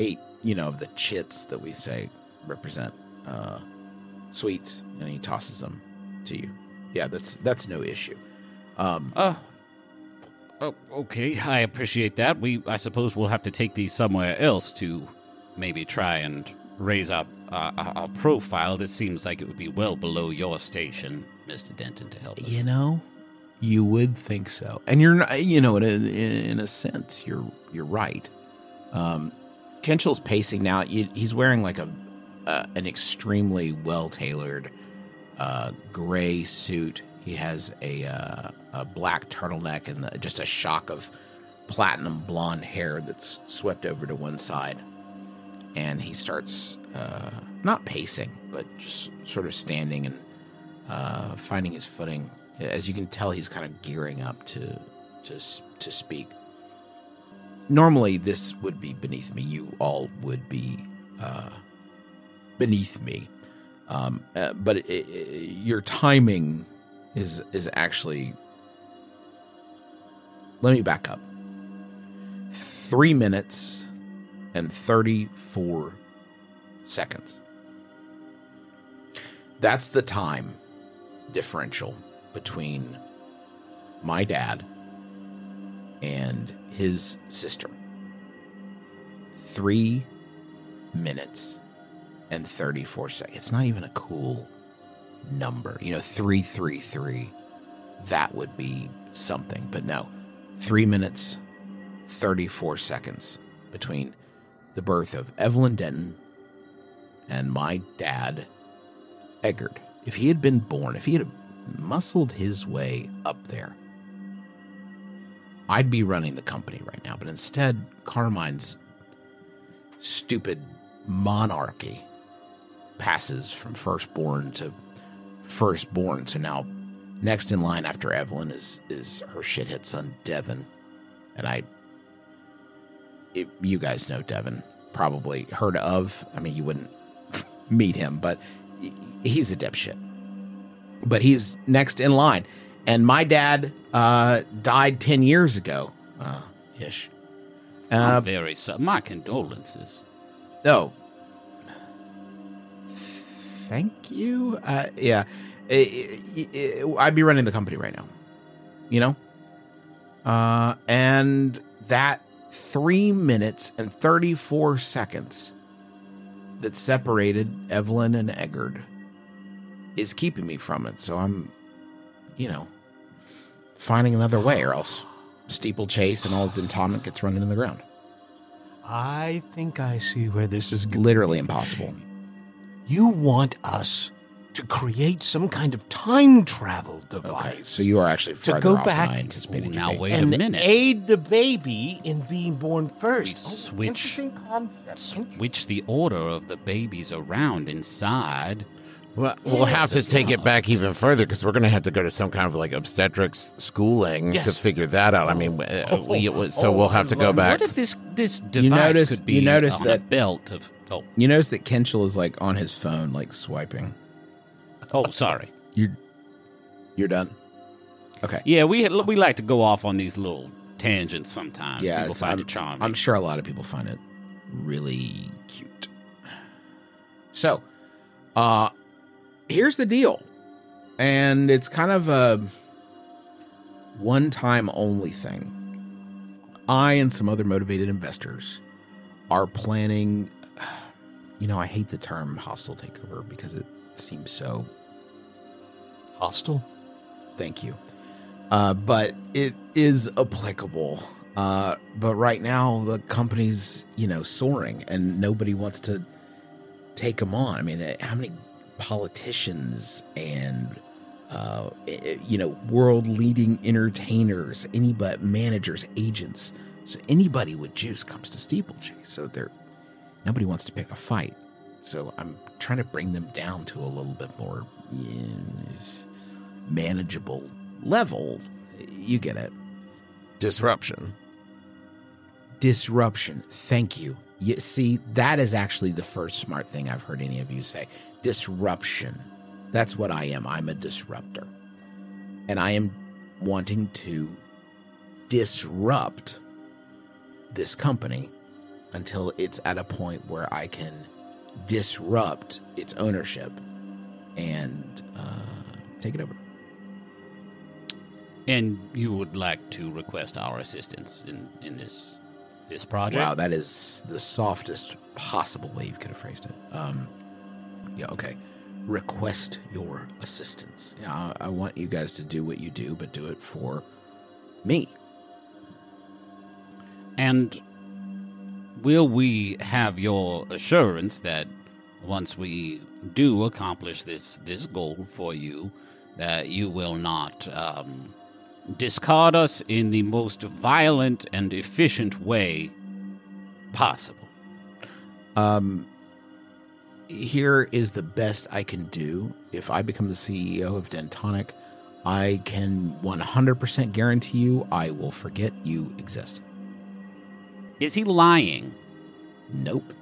you know, of the chits that we say represent uh, sweets, and he tosses them to you. Yeah, that's that's no issue. Um, Uh, oh, okay, I appreciate that. We, I suppose we'll have to take these somewhere else to maybe try and raise up uh, our, our profile. This seems like it would be well below your station, Mister Denton, to help us. You know, you would think so, and you're not. You know, in a, in a sense, you're you're right. Um, Kenchill's pacing now. He's wearing like a uh, an extremely well tailored uh, gray suit. He has a uh, a black turtleneck and the, just a shock of platinum blonde hair that's swept over to one side, and he starts uh, not pacing, but just sort of standing and uh, finding his footing. As you can tell, he's kind of gearing up to to to speak. Normally, this would be beneath me. You all would be uh, beneath me, um, uh, but it, it, your timing is is actually. Let me back up. Three minutes and thirty-four seconds. That's the time differential between my dad and his sister. Three minutes and thirty-four seconds. It's not even a cool number. You know, three three three. That would be something. But no, three minutes, thirty-four seconds between the birth of Evelyn Denton and my dad, Eggard. If he had been born, if he had muscled his way up there, I'd be running the company right now. But instead, Carmine's stupid monarchy passes from firstborn to firstborn. So now, next in line after Evelyn is is her shithead son, Devin. And I, it, you guys know Devin, probably heard of. I mean, you wouldn't meet him, but he's a dipshit. But he's next in line. And my dad uh, died ten years ago, uh, ish. Uh, I'm very sorry. My condolences. Oh. Thank you. Uh, yeah. It, it, it, I'd be running the company right now. You know? Uh, and that three minutes and thirty-four seconds that separated Evelyn and Eggard is keeping me from it. So I'm, you know, finding another way, or else steeplechase and all of the atomic gets run into the ground. I think I see where this is going. Literally impossible. You want us to create some kind of time travel device. Okay, so you are actually to farther go off back than I anticipated. Ooh, you now being. wait and a minute. aid the baby in being born first. We Oh, switch- interesting concept. Switch the order of the babies around inside. Well, we'll have to take it back even further because we're going to have to go to some kind of like obstetrics schooling Yes. to figure that out. I mean, uh, we, so we'll have to go back. What if this this device You notice- could be you notice on that- a belt of? Oh, You notice that Kenchill is like on his phone, like swiping. oh, sorry. You're you're done. Okay. Yeah, we we like to go off on these little tangents sometimes. Yeah, People it's- find I'm, it charming. I'm sure a lot of people find it really cute. So, uh, here's the deal, and it's kind of a one-time only thing. I and some other motivated investors are planning. You know, I hate the term hostile takeover because it seems so Hostile? Thank you. Uh, but it is applicable. Uh, but right now, the company's, you know, soaring and nobody wants to take them on. I mean, how many politicians and, uh, you know, world leading entertainers, anybody, managers, agents. So anybody with juice comes to Steeplechase. So they're, nobody wants to pick a fight. So I'm trying to bring them down to a little bit more yes, manageable level. You get it. Disruption. Disruption. Thank you. You see, that is actually the first smart thing I've heard any of you say. Disruption. That's what I am. I'm a disruptor. And I am wanting to disrupt this company until it's at a point where I can disrupt its ownership and uh, take it over. And you would like to request our assistance in, in this this project? Wow, that is the softest possible way you could have phrased it. Um, yeah, okay. Request your assistance. Yeah, I, I want you guys to do what you do, but do it for me. And will we have your assurance that once we do accomplish this this goal for you, that you will not um, discard us in the most violent and efficient way possible? Um, here is the best I can do. If I become the C E O of Dentonic, I can one hundred percent guarantee you I will forget you exist. Is he lying? Nope.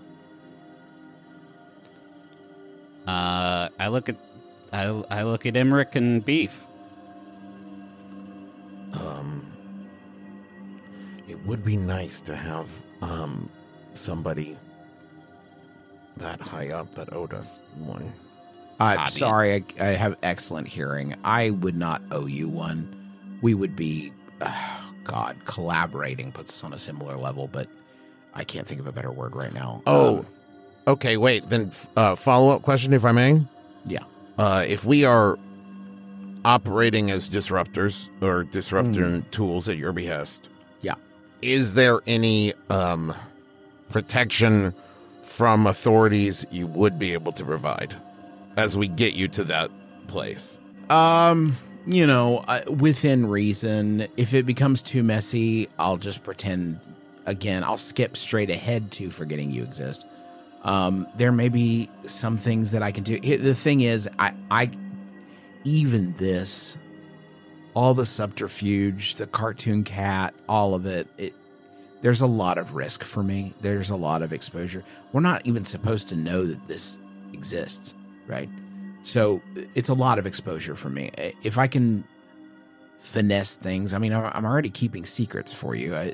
Uh, I look at I, I look at Emmerich and Beef. Um, it would be nice to have um somebody that high up that owed us one. I'm Hobby. sorry, I, I have excellent hearing. I would not owe you one. We would be, uh, God, collaborating puts us on a similar level, but I can't think of a better word right now. Oh, Um, okay. Wait. Then uh, follow up question, if I may. yeah. Uh, if we are operating as disruptors or disruptor tools at your behest, Yeah. is there any um, protection from authorities you would be able to provide as we get you to that place? Um, you know, uh, within reason. If it becomes too messy, I'll just pretend. Again, I'll skip straight ahead to forgetting you exist. Um, there may be some things that I can do. Here- The thing is, I, I, even this, all the subterfuge, the cartoon cat, all of it, it, there's a lot of risk for me. There's a lot of exposure. We're not even supposed to know that this exists, right? So it's a lot of exposure for me. If I can finesse things, I mean, I'm I'm already keeping secrets for you. I,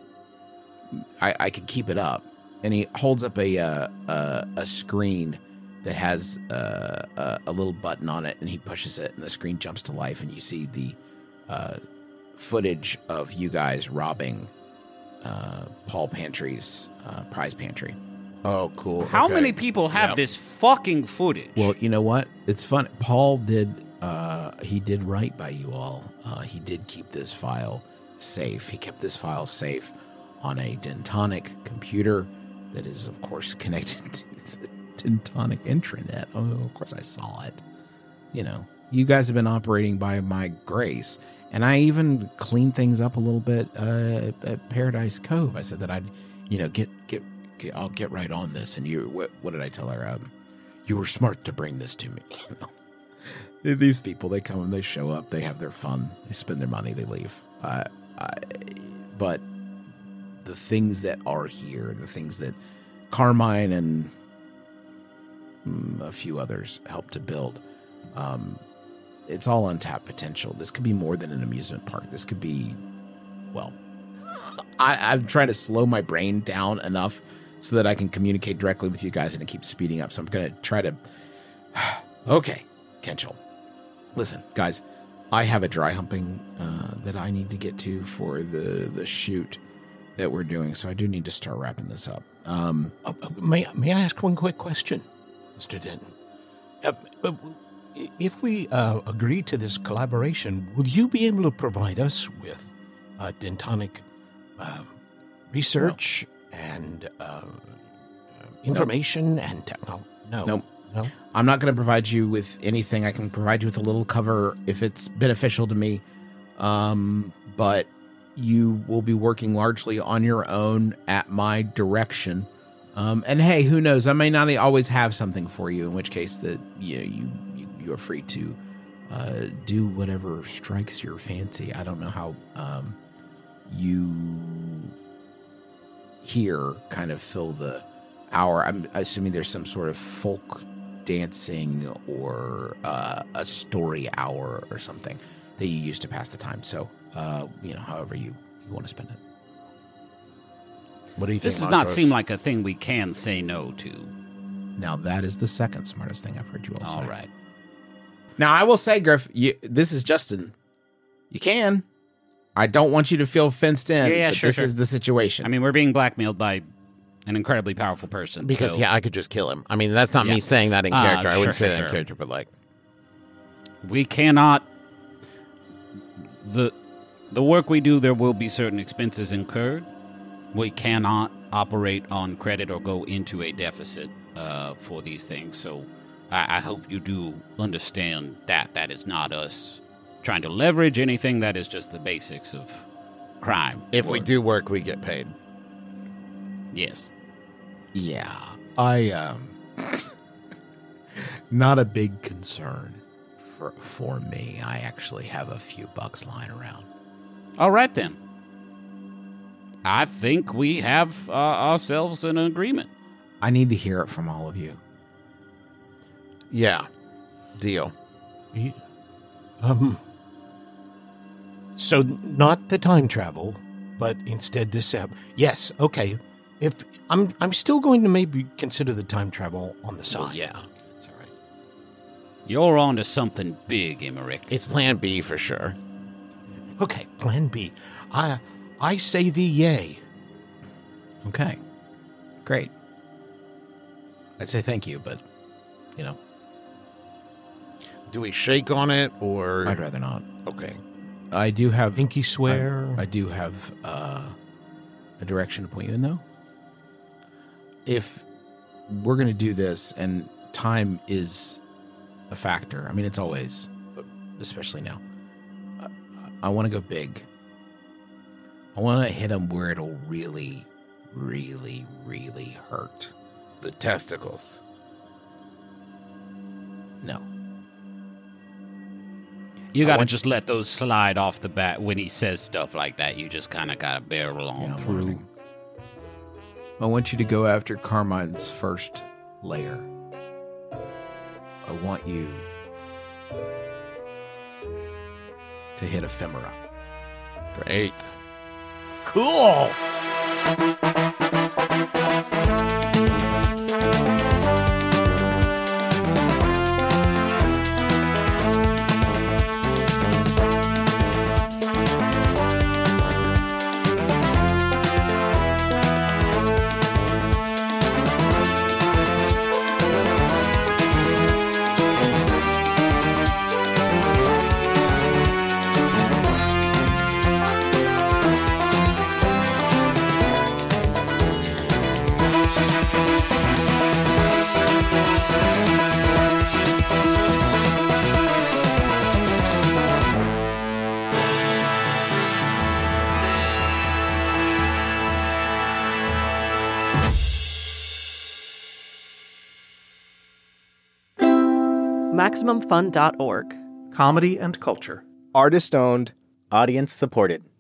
I, I could keep it up. And he holds up a uh, a, a screen that has uh, a, a little button on it, and he pushes it, and the screen jumps to life, and you see the uh, footage of you guys robbing uh, Paul Pantry's uh, prize pantry. Oh, cool. How Okay. many people have Yep. this fucking footage? Well, you know what? It's fun. Paul did. Uh, he did right by you all. Uh, he did keep this file safe. He kept this file safe on a Dentonic computer that is, of course, connected to the Dentonic intranet. Oh, of course, I saw it. You know, you guys have been operating by my grace, and I even cleaned things up a little bit uh, at Paradise Cove. I said that I'd, you know, get get. get I'll get right on this. And you, what, what did I tell her? Um, you were smart to bring this to me. You know? These people, they come and they show up, they have their fun, they spend their money, they leave. Uh, I, but the things that are here, the things that Carmine and mm, a few others helped to build, um, it's all untapped potential. This could be more than an amusement park. This could be, well, I, I'm trying to slow my brain down enough so that I can communicate directly with you guys, and it keeps speeding up. So I'm going to try to... Okay, Kenchel. Listen, guys, I have a dry humping uh, that I need to get to for the, the shoot that we're doing, so I do need to start wrapping this up. Um, Uh, uh, may, may I ask one quick question, Mister Denton? Uh, uh, if we uh, agree to this collaboration, will you be able to provide us with uh, Dentonic um, research and uh, information and technology? No. Nope. No? I'm not going to provide you with anything. I can provide you with a little cover if it's beneficial to me. Um, but you will be working largely on your own at my direction. Um, and hey, who knows? I may not always have something for you, in which case that you know, you, you, you are free to uh, do whatever strikes your fancy. I don't know how um, you here kind of fill the hour. I'm assuming there's some sort of folk dancing or uh, a story hour or something that you use to pass the time. So, uh, you know, however you, you want to spend it. What do you This think, does not Montrose? seem like a thing we can say no to. Now that is the second smartest thing I've heard you all say. All right. Now I will say, Griff, you, this is Justin. You can. I don't want you to feel fenced in. Yeah, yeah, but sure, this sure. is the situation. I mean, we're being blackmailed by an incredibly powerful person. Because, so yeah, I could just kill him. I mean, that's not Yeah. me saying that in Uh, character. I sure, wouldn't say sure, that in sure. character, but like, we cannot. The the work we do, there will be certain expenses incurred. We cannot operate on credit or go into a deficit uh, for these things. So I, I hope you do understand that. That is not us trying to leverage anything. That is just the basics of crime. if we Or- do work, we get paid. Yes. Yeah, I um, not a big concern for for me. I actually have a few bucks lying around. All right, then. I think we have uh, ourselves an agreement. I need to hear it from all of you. Yeah. Deal. You- Um. So not the time travel, but instead this app. Yes. Okay. If I'm, I'm still going to maybe consider the time travel on the side. Well, yeah. That's all right. You're on to something big, Emmerich. It's plan B for sure. Okay. Plan B. I, I say the yay. Okay, great. I'd say thank you, but you know, Do we shake on it or? I'd rather not. Okay. I do have Pinky swear. I, I do have uh, a direction to point you in, though. If we're going to do this, and time is a factor, I mean, it's always, but especially now, I, I want to go big. I want to hit them where it'll really, really, really hurt. The testicles. No. You I gotta want- just let those slide off the bat when he says stuff like that. You just kind of gotta barrel on Yeah, I'm through. learning. I want you to go after Carmine's first layer. I want you to hit Ephemera. Great. Cool. Maximum Fun dot org. Comedy and culture. Artist owned, audience supported.